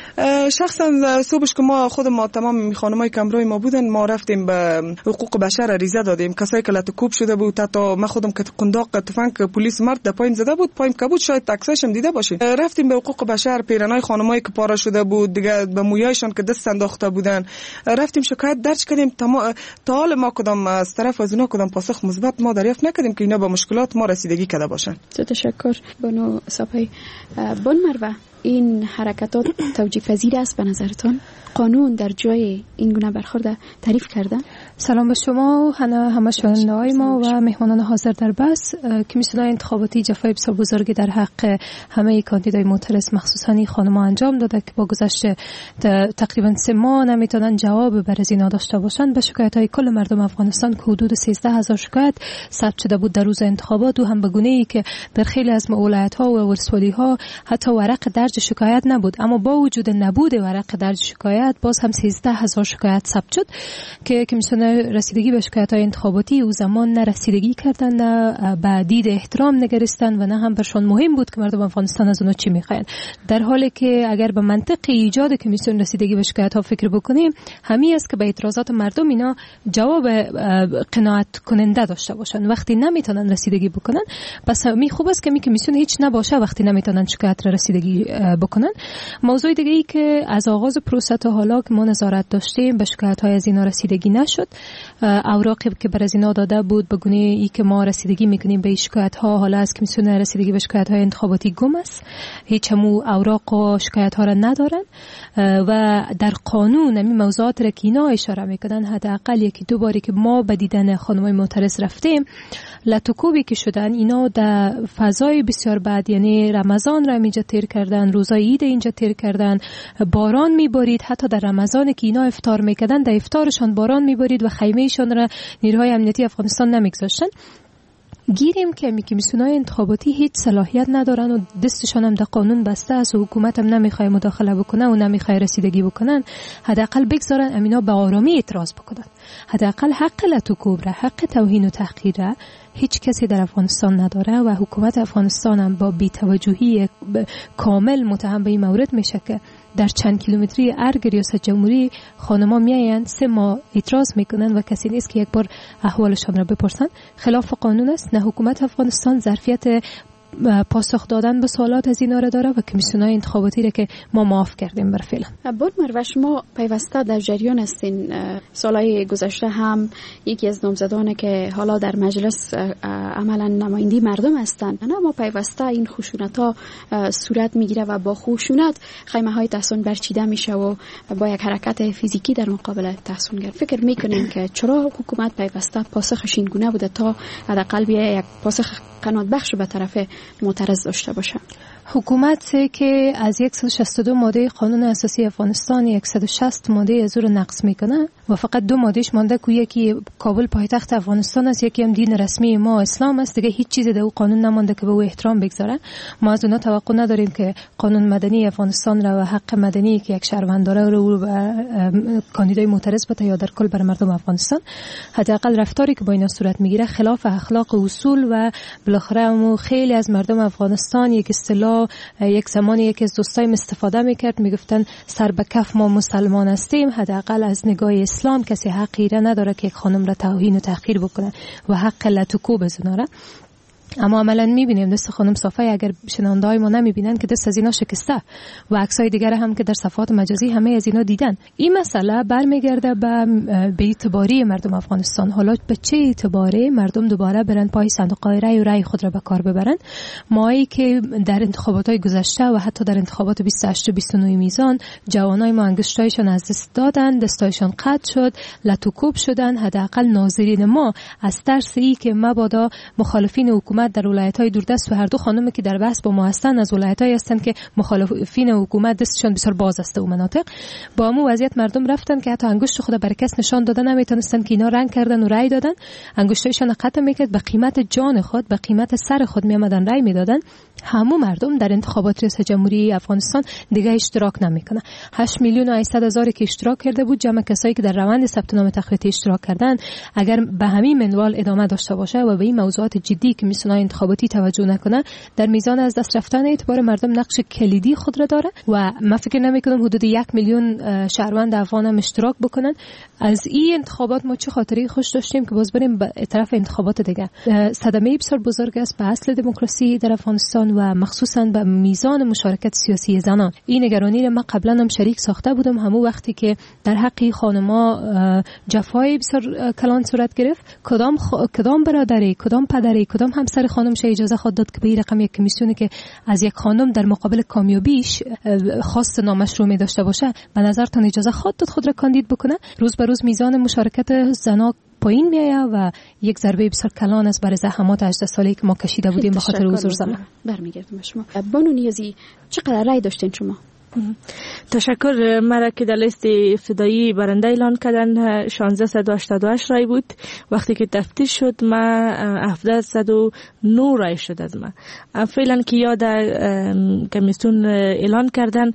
شخصا صبحش که ما تمام خانمای کمرای ما بودن، ما رفتیم به حقوق بشر ریزه دادیم. کسایی که لطکوب شده بود، حتی ما خودم که قنداق تفنگ پلیس مرد در پایین زده بود، پایین کبود، شاید تکسایش هم دیده باشین. رفتیم به حقوق بشر، پیرنای خانمایی که پاره شده بود، دیگه به مویایشان که دست انداخته بودن رفتیم شکایت درج کردیم. تا حال ما کدام از طرف از اونا کدام پاسخ مثبت ما دریافت نکردیم که اینا به مشکلات ما رسیدگی کرده باشن. تشکر. بانو صافی. بان مروه، این حرکتات توجیه پذیر است به نظرتان؟ قانون در جای این گونه برخورد تعریف کرده؟ سلام به شما و همه شنونده‌های ما و مهمانان حاضر در بحث. کمیسیون انتخاباتی جفای بسیار بزرگی در حق همه کاندیدای معترض مخصوصاً خانم‌ها انجام داده که با گذشت تقریباً 3 ماه نمیتونن جواب بر از اینا داشته باشن. به شکایت‌های کل مردم افغانستان که حدود 13000 شکایت ثبت شده بود در روز انتخابات و هم به گونه‌ای که در خیلی از ولایت‌ها و ولسوالی‌ها حتی ورق درج شکایت نبود، اما با وجود نبود ورق درج شکایت باز هم 13000 شکایت ثبت شد که کمیسیون رسیدگی به شکایت‌های انتخاباتی او زمان نه رسیدگی کردن، نه به دید احترام نگرستن و نه هم برشان مهم بود که مردم افغانستان از اونها چی می‌خواین. در حالی که اگر به منطق ایجاد کمیسیون رسیدگی به شکایت‌ها فکر بکنیم، همین است که به اعتراضات مردم اینا جواب قناعت کننده داشته باشن. وقتی نمیتونن رسیدگی بکنن، پس می خوب است که کمیسیون هیچ نباشه وقتی نمیتونن شکایت را رسیدگی بکنن. موضوع دیگه ای که از آغاز پروسه تا حالا که ما نظارت داشتیم به شکایت‌های از اینا رسیدگی نشد. اوراقی که بر از اینا داده بود به گونه ای که ما رسیدگی میکنیم به شکایت‌ها حالا از کمیسیون رسیدگی به شکایت‌های انتخاباتی گم است. هیچ همو اوراق و شکایت‌ها را ندارن و در قانون همین موضوعات را که اینا اشاره میکنن، حداقل 1-2 باری که ما به دیدن خانم‌های معترض رفتیم، لطوکوبی که شدن اینا در فضای بسیار بد، یعنی رمضان را اینجا تیر کردن، روزای عید اینجا تیر کردن، باران میبارید، حتی در رمضان که اینا افطار میکردن در افطارشان باران میبارید و خیمهشان را نیروهای امنیتی افغانستان نمیگذاشتن. گیریم که کمیسیون‌های انتخاباتی هیچ صلاحیت ندارن و دستشان هم در قانون بسته است و حکومت هم نمیخواد مداخله بکنه و نمیخواد رسیدگی بکنن. حداقل بگذارن امینا به آرامی اعتراض بکنن. حداقل حق لطوکوب را، حق توهین و تحقیر را هیچ کسی در افغانستان نداره و حکومت افغانستان هم با بی‌توجهی کامل متهم به این مورد میشه که در چند کیلومتری ارگ ریاست جمهوری خانما میایند 3 ماه اعتراض میکنن و کسی نیست که یک بار احوالشان را بپرسن. خلاف قانون است. نه حکومت افغانستان ظرفیت پاسخ دادن به سوالات از اینا را داره و کمیسیون‌های انتخاباتی را که ما معاف کردیم بر فعلا. بانمر و شما پیوسته در جریان هستین. سالهای گذشته هم یکی از نامزدانی که حالا در مجلس عملا نماینده مردم هستند، اما پیوسته این خشونت‌ها صورت میگیره و با خشونت خیمه‌های تحصن برچیده میشه و با یک حرکت فیزیکی در مقابل تحصنگر. فکر میکنین که چرا حکومت پیوسته پاسخش این گونه بوده تا حداقل یک پاسخ قناعت بخش به طرف معترض داشته باشه؟ حکومت که از 162 ماده قانون اساسی افغانستان 160 ماده از رو نقض میکنه و فقط 2 مادهش مانده که یکی کابل پایتخت افغانستان است، یکی هم دین رسمی ما اسلام است، دیگه هیچ چیزی در اون قانون نمانده که به او احترام بگذاره. ما از اونها توقع نداریم که قانون مدنی افغانستان را و حق مدنی که یک شهروند داره رو به کاندیدای معترض بده یا در کل بر مردم افغانستان. حداقل رفتاری که با اینا صورت میگیره خلاف اخلاق و اصول و بالاخره خیلی از مردم افغانستان یک اصطلاح یک زمانی یکی از دوستایم استفاده میکرد، میگفتن سر به کف ما مسلمان هستیم. حداقل از نگاه اسلام کسی حقی را نداره که یک خانم را توهین و تحقیر بکنه و حق لطوکو بزناره. اما عملا میبینیم دست خانم صافی، اگر شنونده‌های ما نمیبینن که دست از اینا شکسته و عکسای دیگر هم که در صفحات مجازی همه از اینا دیدن. این مسئله برمیگرده به اعتباری مردم افغانستان. حالا به چه اعتباری مردم دوباره برن پای صندوق‌های رای و رای خود را به کار ببرن؟ مایی که در انتخابات‌های گذشته و حتی در انتخابات 28 و 29 میزان جوانای ما انگشتایشان از دست دادن، دستایشان قطع شد، لطوکوب شدن. حداقل ناظرین ما از ترس ای که مبادا مخالفین حکومت در ولایت‌های دوردست و هر دو خانمی که در بحث با ما هستند از ولایت‌های هستند که مخالفین حکومت دستشان بسیار باز است و مناطق با همون وضعیت مردم رفتن که حتی انگشت خود بر کس نشان دادن نمیتونستن که اینا رنگ کردن و رأی دادن. انگشتایشان قطع میکرد، به قیمت جان خود، به قیمت سر خود میامدن رأی میدادن. همون مردم در انتخابات ریاست جمهوری افغانستان دیگه اشتراک نمیکنه. 8,800,000 که اشتراک کرده بود، جمع کسایی که در روند ثبت نام تقویتی اشتراک کردن، اگر به همین منوال ادامه داشته باشه و به این موضوعات جدی که میسونای انتخاباتی توجه نکنه، در میزان از دست رفتن اعتبار مردم نقش کلیدی خود را داره و من فکر نمیکنم حدود 1,000,000 شهروند افغان هم اشتراک بکنن. از این انتخابات ما چه خاطری خوش داشتیم که باز بریم به طرف انتخابات دیگه. صدمه بسیار بزرگ است به اصل دموکراسی در افغانستان و مخصوصا به میزان مشارکت سیاسی زنان. این نگرانی را من قبلا هم شریک ساخته بودم، همون وقتی که در حق خانم‌ها جفای بسیار کلان صورت گرفت. کدام برادری، کدام پدری، کدام همسر خانم شه اجازه خود داد که به این رقم یک کمیسیونی که از یک خانم در مقابل کامیابیش خواست نامشروع داشته باشه به نظرتان اجازه خود داد خود را کاندید بکنه؟ روز به روز میزان مشارکت زنان پایین میایه و یک ضربه بسیار کلان است برای زحمات 18 ساله‌ای که ما کشیده بودیم به خاطر حضور زنان. برمیگردم شما. بانو نیازی چقدر رای داشتین شما؟ تشکر. مرا که در لیست ابتدایی برنده اعلان کردن 1688 رای بود. وقتی که تفتیش شد ما 1709 رای شد از من. فعلا که یاد کمیسیون اعلان کردن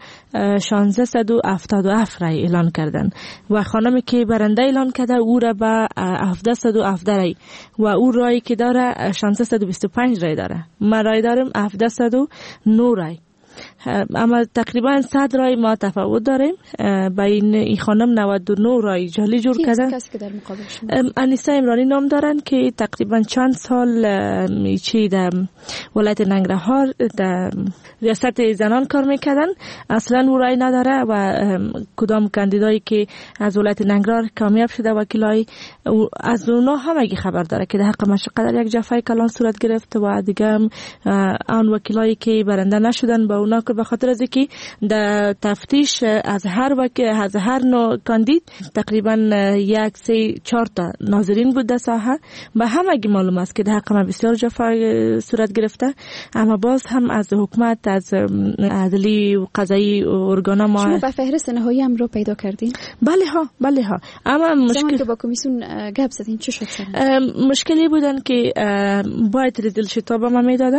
1677 رای اعلان کردن و خانمی که برنده اعلان کرده او را به 1717 رای و او رای که داره 1625 رای داره. ما رای دارم 1709 رای. اما تقریبا 100 رای ما تفاوت داریم. بین این خانم 99 رای جعلی جور کردن. کسی که در مقابل شما؟ انیسه عمرانی نام دارن که تقریبا چند سال چی در ولایت ننگرهار در ریاست زنان کار میکردن. اصلا او رای نداره و کدام کاندیدایی که از ولایت ننگرهار کامیاب شده وکیلای از اونا همگی خبر داره که در حق مشقه در یک جفای کلان صورت گرفت و دیگه آن وکیلایی که برنده نشدن با اونا که به خاطر از اینکه در تفتیش از هر نوع کاندید تقریبا 1-3-4 تا ناظرین بود در ساحه و همگی معلوم است که در حق ما بسیار جفای صورت گرفته. اما باز هم از حکومت، از عدلی و قضایی ارگانا ما شما به فهرست نهایی هم رو پیدا کردین؟ بله ها. اما مشکل که با کمیسیون گپ زدین چه شد؟ مشکلی بودن که باید ریزل شتاب ما میدادن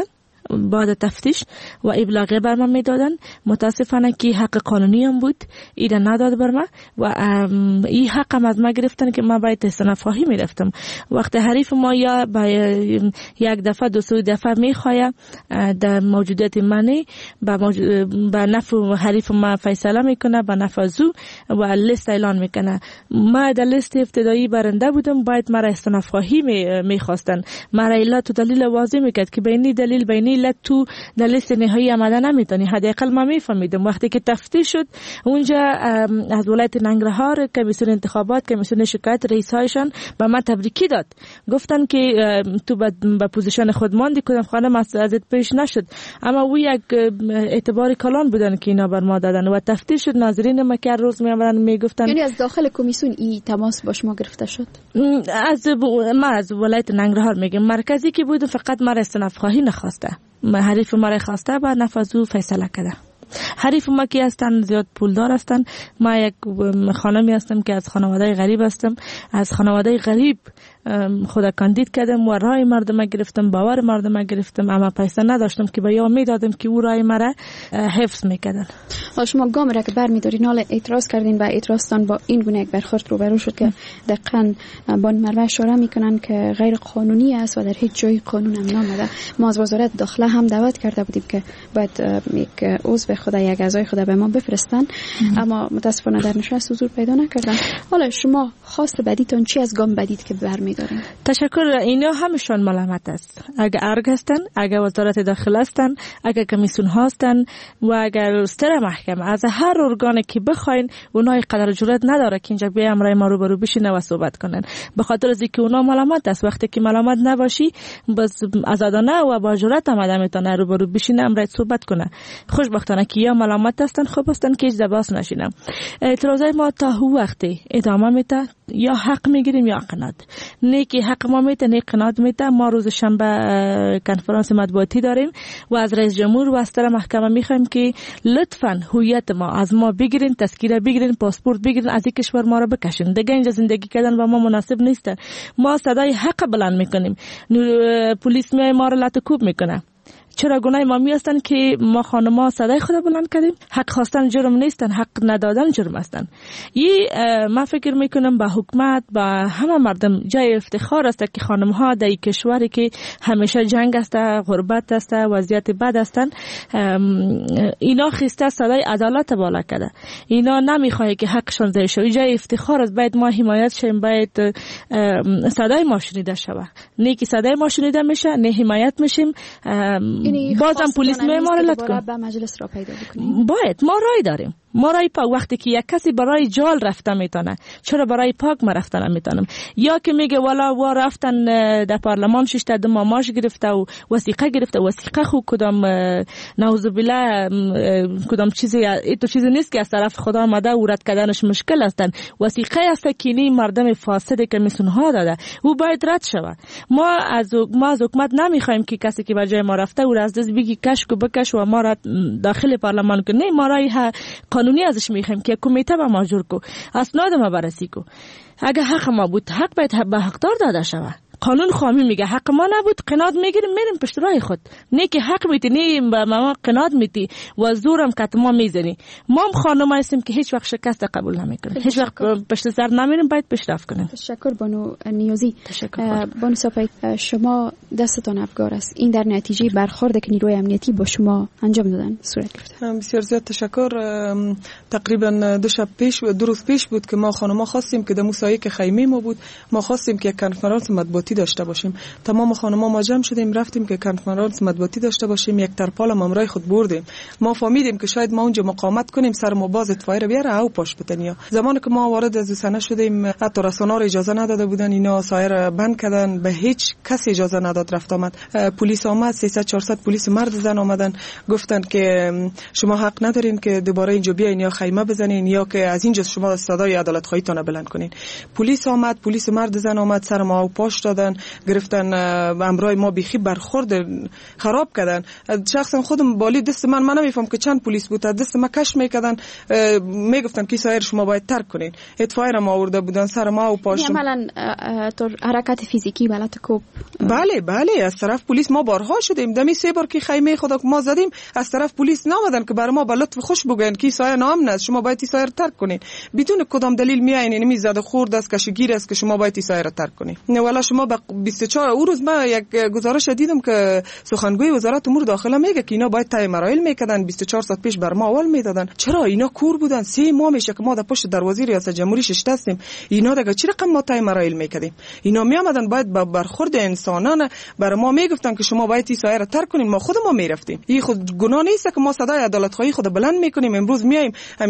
بعد تفتیش و ابلاغ بر من میدادن. متاسفانه که حق قانونی هم بود، اینا نداد بر من و این حق هم از ما گرفتن که ما باید استنفاهی میرفتم. وقت حریف ما یا یک دفعه دو سه دفعه میخواه در موجودیت منی با نفع حریف ما فیصله میکنه، با نفع زو و لیست اعلان میکنه. ما در لیست ابتدایی برنده بودم، باید مرا استنفاهی میخواستن. مرا علت و دلیل واضح میکرد که بینی دلیل بینی علت تو در لیست نهایی آمده نمیتونی. حداقل ما میفهمیدم. وقتی که تفتیش شد اونجا از ولایت ننگرهار کمیسیون انتخابات، کمیسیون شکایت، رئیس هایشان به من تبریکی داد. گفتن که تو به پوزیشن خود ماندی، کدام خانم ازت پیش نشد. اما او یک اعتبار کلان بودن که اینا بر ما دادن و تفتیش شد. ناظرین ما که روز میآمدن میگفتن، یعنی از داخل کمیسیون این تماس با شما گرفته شد؟ از ولایت ننگرهار میگم، مرکزی که بود فقط مرا استنفاهی نخواسته، حریف مرا خواسته و نفذو فیصله کرده. حریف ما کی هستن؟ زیاد پولدار هستن. ما یک خانمی هستم که از خانواده غریب هستم. از خانواده غریب خدا کاندید کردم و رای مردم گرفتم، باور مردم گرفتم، اما پیسه نداشتم که به یا میدادم که او رای مرا حفظ میکردن. شما گام را که برمیدارین، حالا اعتراض کردین و اعتراضتان با این گونه یک برخورد روبرو شد که دقیقاً بان مروه اشاره میکنن که غیر قانونی است و در هیچ جای قانون هم نامده. ما از وزارت داخله هم دعوت کرده بودیم که باید یک عضو خدا، یک اعضای خدا به ما بفرستن، اما متاسفانه در نشست حضور پیدا نکردن. حالا شما خواست بدیتون چی از گام بدید که برمیدارین؟ تشکر. اینا همشون ملامت است. اگر ارگ هستن، اگر وزارت داخله هستن، اگر کمیسیون هستن و اگر ستر محکمه، از هر ارگانی که بخواین، اونها قدر جرأت نداره که اینجا بیام رای ما رو بشینه و صحبت کنن. به خاطر از اینکه اونها ملامت است. وقتی که ملامت نباشی، بس آزادانه و با جرأت آمده میتونه رو بشینه امر صحبت کنه. خوشبختانه که یا ملامت هستن، خوب هستن که زباس نشینه. اعتراضای ما تا هو وقتی ادامه میده، یا حق میگیریم یا قناد. نه که حق ما میده نه قناد میده. ما روز شنبه کنفرانس مطبوعاتی داریم و از رئیس جمهور و از محکمه میخوایم که لطفاً هویت ما از ما بگیرین، تذکره بگیرین، پاسپورت بگیرین، از این کشور ما رو بکشین. دیگه اینجا زندگی کردن با ما مناسب نیست. ما صدای حق بلند میکنیم، پلیس ما رو لطکوب میکنه. چرا گناه ما هستن که ما خانم‌ها صدای خود بلند کردیم؟ حق خواستن جرم نیستن، حق ندادن جرم هستن. من فکر میکنم با حکومت، با همه مردم جای افتخار است که خانم‌ها در کشوری که همیشه جنگ است، غربت است، وضعیت بد هستن، اینا خسته صدای عدالت بالا کرده. اینا نمیخواد که حقشون ضایع شه. جای افتخار است. باید ما حمایت شیم، باید صدای ما شنیده شود. نه که صدای ما شنیده میشه، نه حمایت میشیم. بازم پلیس ما رو لطکن. به مجلس را پیدا بکنیم. باید ما رای داریم. ما رای پاک. وقتی که یک کسی برای جال رفته میتونه، چرا برای پاک ما رفته نمیتونم؟ یا که میگه والا و رفتن در پارلمان 6 تا ماماش گرفته و وثیقه گرفته. وثیقه خو کدام نعوذ بالله کدام چیزی تو چیزی نیست که از طرف خدا آمده و رد کردنش مشکل هستن. وثیقه است که نی مردم فاسد کمیسیون ها داده، او باید رد شود. ما از حکومت نمیخوایم که کسی که به جای ما رفته و از دست بگی کش کو بکش و ما را داخل پارلمان کنه. ما رای قانونی ازش میخوایم که کمیته به ما جور کو، اسناد ما بررسی کو. اگه حق ما بود، حق باید به حقدار داده شود. قانون خوامی میگه حق ما نبود، قناد میگیریم میریم پشت راه خود. نه که حق میتی، نه به ما قناد میتی و زورم کت ما میزنی. ما هم خانم هستیم که هیچ وقت شکست قبول نمیکنیم، هیچ وقت پشت سر نمیریم، باید پیشرفت کنیم. تشکر بانو نیازی. تشکر. بانو صافی، شما دستتان افگار است. این در نتیجه برخورد که نیروی امنیتی با شما انجام دادن صورت گرفته. بسیار زیاد تشکر. تقریبا 2 شب پیش و 2 روز پیش بود که ما خانم‌ها خواستیم که در موسایی که خیمه ما بود، ما خواستیم که یک کنفرانس مطبوعاتی داشته باشیم. تمام خانم‌ها ما جمع شدیم، رفتیم که کنفرانس مطبوعاتی داشته باشیم. یک ترپال مامورای خود بردیم. ما فهمیدیم که شاید ما اونجا مقاومت کنیم، سر ما باز اطفایی رو بیاره او پاش بتنیا. زمانی که ما وارد از سنه شدیم، حتی رسانه‌ها رو اجازه نداده بودن، اینا سایر بند کردن، به هیچ کسی اجازه نداد رفت آمد. پلیس آمد، 300 400 پلیس مرد زن آمدن، گفتن که شما حق ندارین که دوباره اینجا بیاین یا خیمه بزنین یا که از اینجا شما صدای عدالت خواهیتون بلند کنین. پلیس آمد، پلیس مرد زن آمد، سر ما او پاش دادن. دادن، گرفتن امرای ما بیخی برخورد خراب کردن. شخصا خودم بالی دست من نمیفهم که چند پلیس بود دست ما کش میکردن، میگفتن که سایر شما باید ترک کنین. اطفای را ما آورده بودن سر ما و پاشم. عملاً تو حرکت فیزیکی بلات کوب. بله از طرف پلیس ما بارها شدیم. دمی 3 بار که خیمه خدا ما زدیم از طرف پلیس نامدن که برای ما به لطف خوش بگن که سایه نام است، شما باید سایه ترک کنین. بدون کدام دلیل میاین اینمی زده خورد است کشگیر است که شما باید سایه را ترک کنین. نه والا شما 24 او روز ما یک گزارش دیدم که سخنگوی وزارت امور داخله میگه که اینا باید تای مراحل میکردن، 24 ساعت پیش بر ما اول میدادن. چرا اینا کور بودن؟ 3 ماه میشه که ما در پشت دروازه ریاست جمهوری ششتیم. اینا دیگه چه رقم ما تای مراحل میکردیم؟ اینا میامدن باید با برخورد انسانانه بر ما میگفتن که شما باید سایه را ترک کنین. ما خود ما میرفتیم. این خود گناه نیست که ما صدای عدالت خواهی خود بلند میکنیم. امروز میایم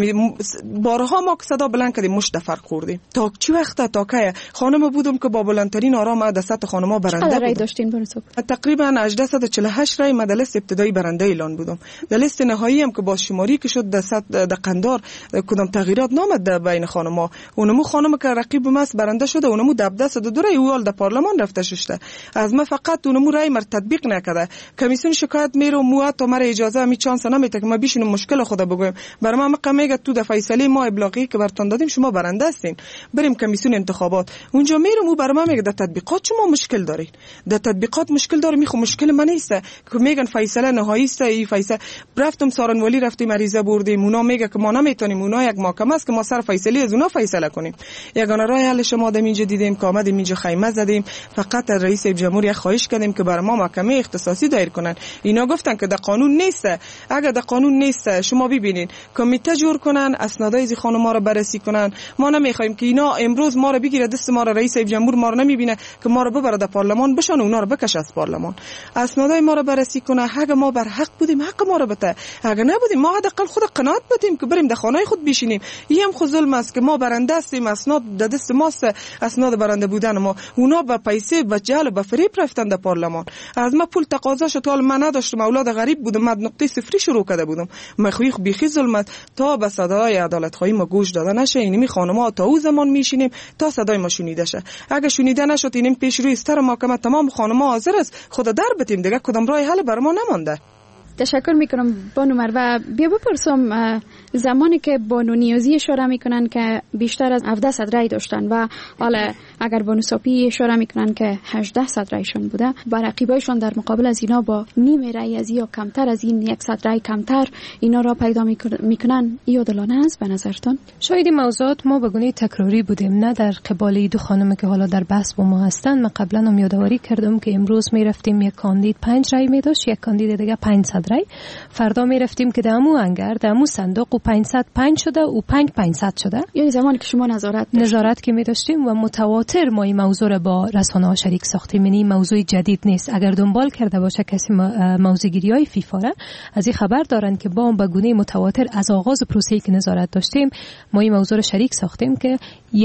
بارها ما که صدا بلند کردیم مش دفر خوردیم. تا چه وقت تا که خانم بودم که با بلندترین آرام در سطح خانم‌ها برنده رای داشتین برسو؟ تقریبا 1848 رای مدلس ابتدایی برنده اعلان بودم. در لیست نهایی هم که با شماری که شد در قندار کدام تغییرات نامد در بین خانم‌ها. اونمو خانم که رقیب ماست برنده شده، اونمو 12 رای اول در پارلمان رفته شده. از ما فقط اونمو رای مر تطبیق نکرده. کمیسیون شکایت میره و تو مر اجازه می چانس نمیده که ما بشینم مشکل خود بگویم. برای ما میگه تو د فیصله ما ابلاغی که برتون دادیم شما برنده هستین، بریم کمیسیون انتخابات. اونجا میرم و برای ما میگه در تطبیقات شما مشکل دارین، در تطبیقات مشکل داره. میخو مشکل من نیست که میگن فیصله نهایی است. این فیصله رفتم سارنوالی رفتیم عریضه بردیم، اونا میگه که ما نمیتونیم، اونا یک محکمه است که ما سر فیصله از اونا فیصله کنیم. یگانه راه حل شما دم اینجا دیدیم که آمدیم اینجا خیمه زدیم، فقط از رئیس جمهوری خواهش کردیم که برای ما محکمه اختصاصی دایر کنن. اینا گفتن که در قانون نیست. اگر در قانون نیست شما ببینین کمیته جور کنن، اسنادای از خانم‌ها رو بررسی کنن. ما نمیخوایم که اینا امروز ما رو بگیره دست ما رو، رئیس جمهور ما رو نمیبینه که ما رو ببره در پارلمان بشن اونا رو بکشه از پارلمان. اسنادای ما رو بررسی کنه. اگه ما بر حق بودیم حق ما رو بده، اگه نبودیم ما حداقل خود قناعت بدیم که بریم در خانه خود بشینیم. این هم خود ظلم است که ما برنده هستیم، اسناد در دست ماست، اسناد برنده بودن ما. اونا با پیسه و جهل و با فریب رفتن در پارلمان. از ما پول تقاضا شد، حال من نداشتم، اولاد غریب بودم، من نقطه صفری شروع کرده بودم. مخویخ بیخی ظلمت تا به صدای عدالت خواهی ما گوش داده نشه. اینمی خانم‌ها تا او زمان میشینیم تا صدای ما شنیده شه. اگه شنیده نشد اینم پیش روی استر محکمه تمام خانم‌ها حاضر است خود در بتیم دیگه کدام راه حل بر ما نمانده. تشکر میکنم بانو مروه. بیا بپرسم، زمانی که بانو نیازی اشاره میکنن که بیشتر از 1700 رای داشتن و حالا اگر بانو ساپی اشاره میکنن که 1800 رایشون بوده و رقیبایشون در مقابل از اینا با نیم رای از یا کمتر از این 100 رای کمتر اینا را پیدا میکنن، این عادلانه است به نظرتون؟ شاید این موضوعات ما به گونه تکراری بودیم، نه در قبال دو خانم که حالا در بحث با ما هستند. من قبلا هم یادآوری کردم که امروز میرفتیم یک کاندید 5 رای میداشت، یک کاندید دیگه 500 رای. فردا میرفتیم که دمو انگر دمو صندوق و 505 شده و 500 شده. یعنی زمانی که شما نظارت که می داشتیم و متواتر ما این موضوع را با رسانه ها شریک ساختیم. یعنی موضوع جدید نیست. اگر دنبال کرده باشه کسی موضوع گیری های فیفا را از این خبر دارن که با به گونه متواتر از آغاز پروسه‌ای که نظارت داشتیم ما این موضوع را شریک ساختیم که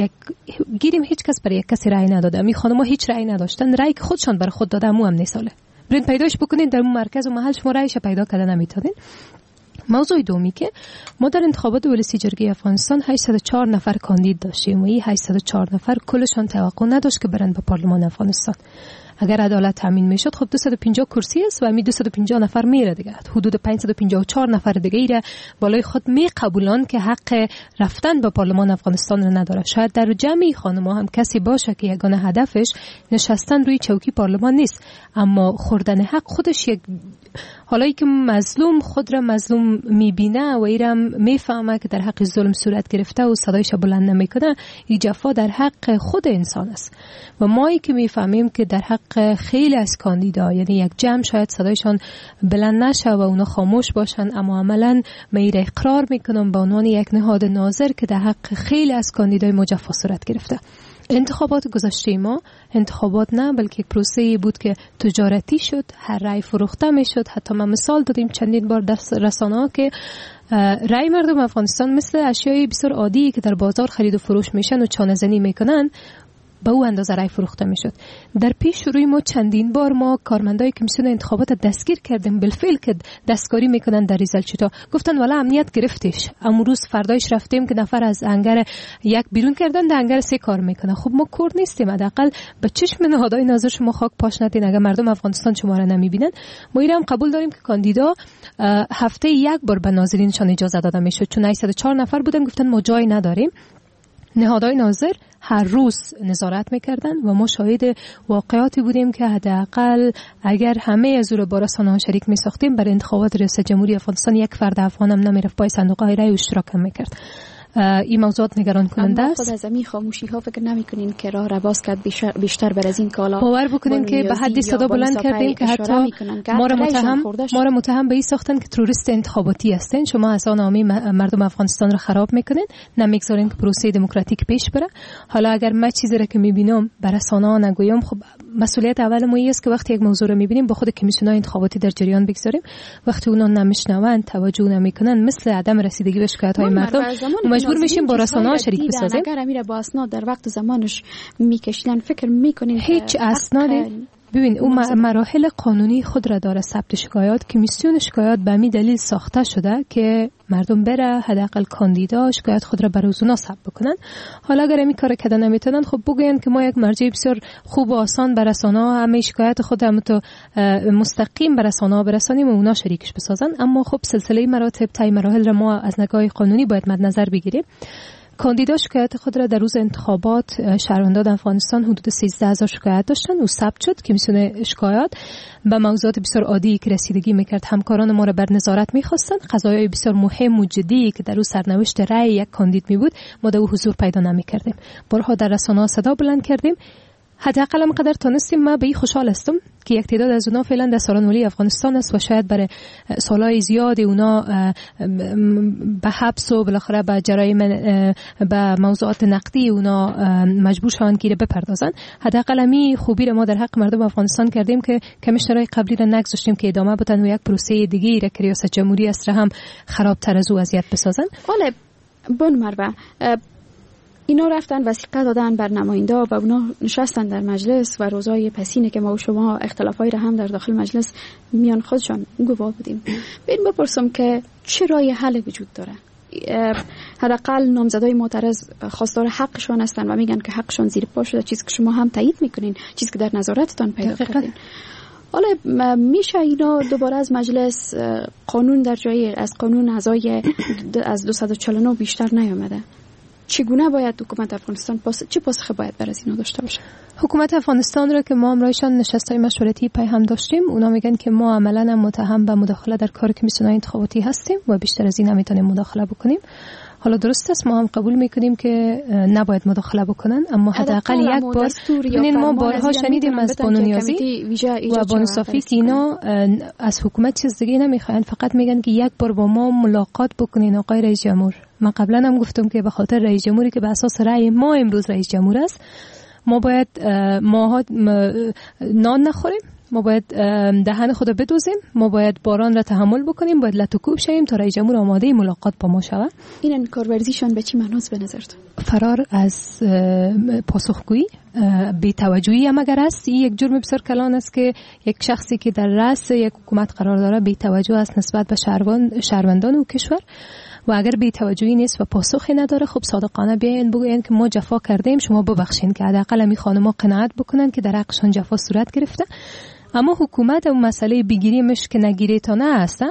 گیریم هیچ کس برای یک کسی رأی نداده. می خانم‌ها هیچ رأی نداشتن، رأی که خودشان بر خود دادن مو هم نیساله. برین پیداش بکنین در مرکز و محل شما رأیش پیدا کردن نمیتونین. موضوع دومی که ما در انتخابات ولسی جرگه افغانستان 804 نفر کاندید داشتیم و این 804 نفر کلشان توقع نداشت که برن به پارلمان افغانستان. اگر عدالت تامین میشد خب 250 کرسی است و می 250 نفر میره دیگه، حدود 554 نفر دیگه ایره بالای خود می قبولان که حق رفتن به پارلمان افغانستان رو نداره. شاید در جمعی خانم‌ها هم کسی باشه که یگانه هدفش نشستن روی چوکی پارلمان نیست، اما خوردن حق خودش یک حالایی که مظلوم خود را مظلوم میبینه و ایرم میفهمه که در حق ظلم صورت گرفته و صدایش بلند نمیکنه، این جفا در حق خود انسان است. و مایی که میفهمیم که در حق خیلی از کاندیدا، یعنی یک جمع شاید صدایشان بلند نشه و اونا خاموش باشن، اما عملا من اقرار میکنم به عنوان یک نهاد ناظر که در حق خیلی از کاندیدای مجفا صورت گرفته. انتخابات گذشته ما انتخابات نه بلکه یک پروسه‌ای بود که تجارتی شد، هر رای فروخته میشد. حتی ما مثال دادیم چندین بار در رسانه‌ها که رای مردم افغانستان مثل اشیای بسیار عادی که در بازار خرید و فروش میشن و چانه زنی میکنن به او اندازه رای فروخته میشد. در پیش روی ما چندین بار ما کارمندای کمیسیون انتخابات دستگیر کردیم، بالفعل که دستکاری میکنن در ریزل چتا. گفتن والا امنیت گرفتش. امروز فردایش رفتیم که نفر از هنگر یک بیرون کردن، در هنگر 3 کار میکنه. خب ما کرد نیستیم، حداقل به چشم نهادهای ناظر شما خاک پاش ندین. اگر مردم افغانستان شما را نمیبینن، ما اینم قبول داریم که کاندیدا هفته 1 بار به ناظرینشان اجازه داده میشد. چون 804 نفر بودن، گفتن ما جای نداریم. نهادهای ناظر هر روز نظارت میکردن و ما شاهد واقعاتی بودیم که حداقل اگر همه از او با رسانه‌ها شریک میساختیم، برای انتخابات ریاست جمهوری افغانستان یک فرد افغان هم نمیرفت پای صندوق رای و اشتراک میکرد. این موضوعات نگران کننده است. خود از همین خاموشی ها فکر نمیکنین که راه را باز کرد بیشتر بر از این کالا؟ باور بکنین که به حدی صدا بلند کردیم که حتی ما را متهم به این ساختن که تروریست انتخاباتی هستین. شما اصلا نامی مردم افغانستان را خراب میکنین، نمیگذارین که پروسه دموکراتیک پیش بره. حالا اگر من چیزی را که میبینم بر رسانه‌ها نگویم، خب مسئولیت اول ما است که وقتی یک موضوع رو میبینیم با خود کمیسیون‌های انتخاباتی در جریان بگذاریم. وقتی اونا نمیشنون، توجه نمیکنن، مثل عدم رسیدگی به شکایت‌های مردم، مجبور میشیم با رسانه‌ها شریک بسازیم. اگر امیر با اسناد در وقت زمانش میکشیدن، فکر میکنین هیچ اسنادی؟ ببین اون مراحل قانونی خود را داره. ثبت شکایات، کمیسیون شکایات به همین دلیل ساخته شده که مردم بره حداقل کاندیدا شکایت خود را برای اونا ثبت بکنن. حالا اگر این کار کردن نمیتونن، خب بگوین که ما یک مرجع بسیار خوب و آسان به رسانه‌ها همه شکایت خود هم تو مستقیم به رسانه‌ها برسانیم و اونا شریکش بسازن. اما خب سلسله مراتب طی مراحل را ما از نگاه قانونی باید مد نظر بگیریم. کاندیدا شکایت خود را در روز انتخابات شهروندان افغانستان حدود 13000 شکایت داشتن و ثبت شد. کمیسیون شکایات به موضوعات بسیار عادی که رسیدگی میکرد همکاران ما را بر نظارت میخواستن. قضایای بسیار مهم و جدی که در روز سرنوشت رأی یک کاندید می بود ما در حضور پیدا نمیکردیم. بارها در رسانه‌ها صدا بلند کردیم. حداقل هم قدر تونستیم. ما به این خوشحال هستم که یک تعداد از اونا فعلا در سالن ولی افغانستان است و شاید برای سالهای زیاد اونا به حبس و بالاخره به جرایم به موضوعات نقدی اونا مجبور شوند که بپردازن. حداقل می خوبی را ما در حق مردم افغانستان کردیم که کمیشنرهای قبلی را نگذاشتیم که ادامه بدن و یک پروسه دیگه را که ریاست جمهوری است را هم خرابتر از او اذیت بسازن. حالا بون مروه اینا رفتن وثیقه دادن بر نماینده و اونا نشستن در مجلس و روزای پسینه که ما و شما اختلافای را هم در داخل مجلس میان خودشان گواه بودیم. بین بپرسم که چه راه حل وجود داره؟ حداقل نامزدای معترض خواستار حقشان هستن و میگن که حقشان زیر پا شده، چیزی که شما هم تایید میکنین، چیزی که در نظارتتان پیدا کردین. حالا میشه اینا دوباره از مجلس قانون در جای از قانون اعضای از 249 بیشتر نیامده؟ چگونه باید حکومت افغانستان چه پاسخی باید بر از اینا داشته باشه؟ حکومت افغانستان را که ما همراهشان نشستای مشورتی پیام داشتیم، اونا میگن که ما عملاً متهم به مداخله در کار کمیسیون‌های انتخاباتی هستیم و بیشتر از این نمیتونیم مداخله بکنیم. حالا درست است، ما هم قبول میکنیم که نباید مداخله بکنن، اما حداقل یک بار ببینید ما بارها شنیدیم از بانو نیازی و بانو صافی که اینا از حکومت چیز دیگه نمیخواین، فقط میگن که یک بار با ما ملاقات بکنین آقای رئیس جمهور. من قبلا هم گفتم که به خاطر رئیس جمهوری که به اساس رأی ما امروز رئیس جمهور است، ما باید ماها نان نخوریم، ما باید دهن خود بدوزیم، ما باید باران را تحمل بکنیم، باید لطوکوب شویم تا رئیس جمهور آماده ملاقات با ما شود. این کارورزیشان به چی معناست به نظرت؟ فرار از پاسخگویی، بی‌توجهی هم اگر است، این یک جرم بسیار کلان است که یک شخصی که در رأس یک حکومت قرار داره بی‌توجه است نسبت به شهروندان و کشور. و اگر بی‌توجهی نیست و پاسخی نداره، خب صادقانه بیاین بگوین که ما جفا کردیم، شما ببخشین، که حداقل می خانم‌ها قناعت بکنن که در حقشون جفا صورت گرفته. اما حکومت اون مسئله بگیریمش که نگیری تا نه هست،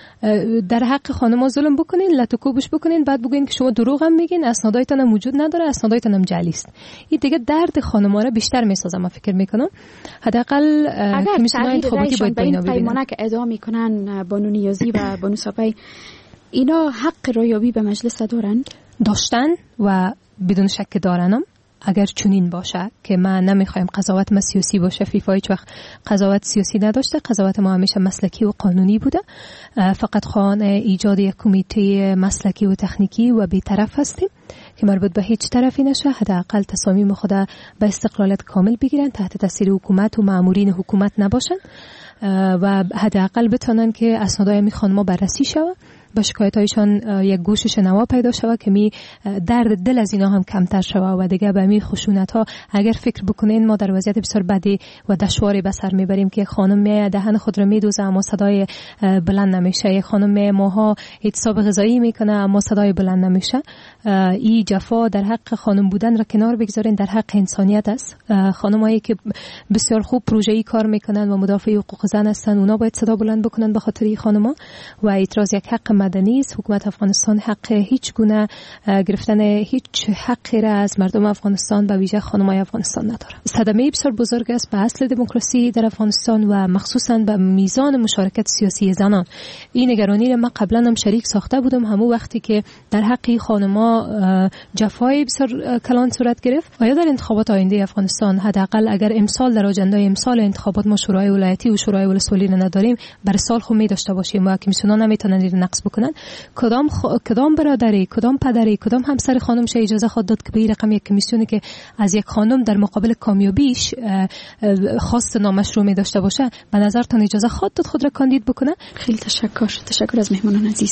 در حق خانم‌ها ظلم بکنین، لطوکوبش بکنین، بعد بگین که شما دروغ هم میگین، اسنادایتون هم وجود نداره، اسنادایتون هم جعلی است. این دیگه درد خانم‌ها رو بیشتر میسازه. من فکر میکنم حداقل کمیسیون‌های انتخاباتی باید با اینا ببینن. پیمانه که ادعا میکنن بانو نیازی و بانو صافی، اینا حق رایابی به مجلس داشتن و بدون شک دارنم. اگر چنین باشه که ما نمیخوایم قضاوت ما سیاسی باشه، فیفا هیچ وقت قضاوت سیاسی نداشته، قضاوت ما همیشه مسلکی و قانونی بوده. فقط خواهان ایجاد یک کمیته مسلکی و تکنیکی و بی‌طرف هستیم که مربوط به هیچ طرفی نشه. حداقل تصامیم خود به استقلالت کامل بگیرن، تحت تاثیر حکومت و مامورین حکومت نباشن و حداقل بتونن که اسنادای می خانم‌ها بررسی شود به شکایت‌هایشان یک گوش شنوا پیدا شود که می درد دل از اینا هم کمتر شود و دیگه به می خشونت‌ها اگر فکر بکنین ما در وضعیت بسیار بدی و دشواری به سر میبریم که خانم می دهن خود را میدوزه اما صدای بلند نمیشه، یک خانم می ماها اعتصاب غذایی میکنه اما صدای بلند نمیشه. این جفا در حق خانم بودن را کنار بگذارین، در حق انسانیت است. خانمایی که بسیار خوب پروژه‌ای کار میکنن و مدافع حقوق زن هستن اونا باید صدا بلند بکنن به خاطر این خانم‌ها و اعتراض یک حق مدنی است. حکومت افغانستان حق هیچ گونه گرفتن هیچ حقی را از مردم افغانستان به ویژه خانم‌های افغانستان نداره. صدمه بسیار بزرگ است به اصل دموکراسی در افغانستان و مخصوصا به میزان مشارکت سیاسی زنان. این نگرانی را من قبلا هم شریک ساخته بودم، همون وقتی که در حق خانم‌ها جفای بسیار کلان صورت گرفت و یا در انتخابات آینده افغانستان حداقل اگر امسال در آجنده امسال انتخابات ما شورای ولایتی و شورای ولسوالی نداریم، برای سال خو می داشته باشیم و کمیسیون‌ها نمیتونن این نقص بکنن. کدام برادری، کدام پدری، کدام همسر خانم شه اجازه خود داد که به این رقم یک کمیسیونی که از یک خانم در مقابل کامیابیش خواست نامشروع می داشته باشه به نظرتان اجازه خود داد خود را کاندید بکنه؟ خیلی تشکر از مهمانان عزیز.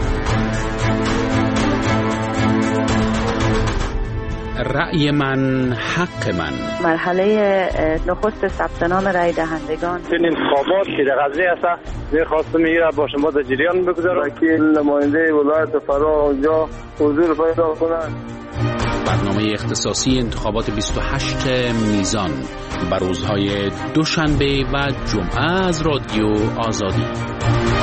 رأی من حق من. مرحله نخست ثبت نام رأی دهندگان. این انتخابات که در قضیه است درخواست میگیره با شما در جریان بگذارم. وکیل نماینده ولایت فرا اونجا حضور پیدا کنند. برنامه اختصاصی انتخابات 28 میزان بر روزهای دوشنبه و جمعه از رادیو آزادی.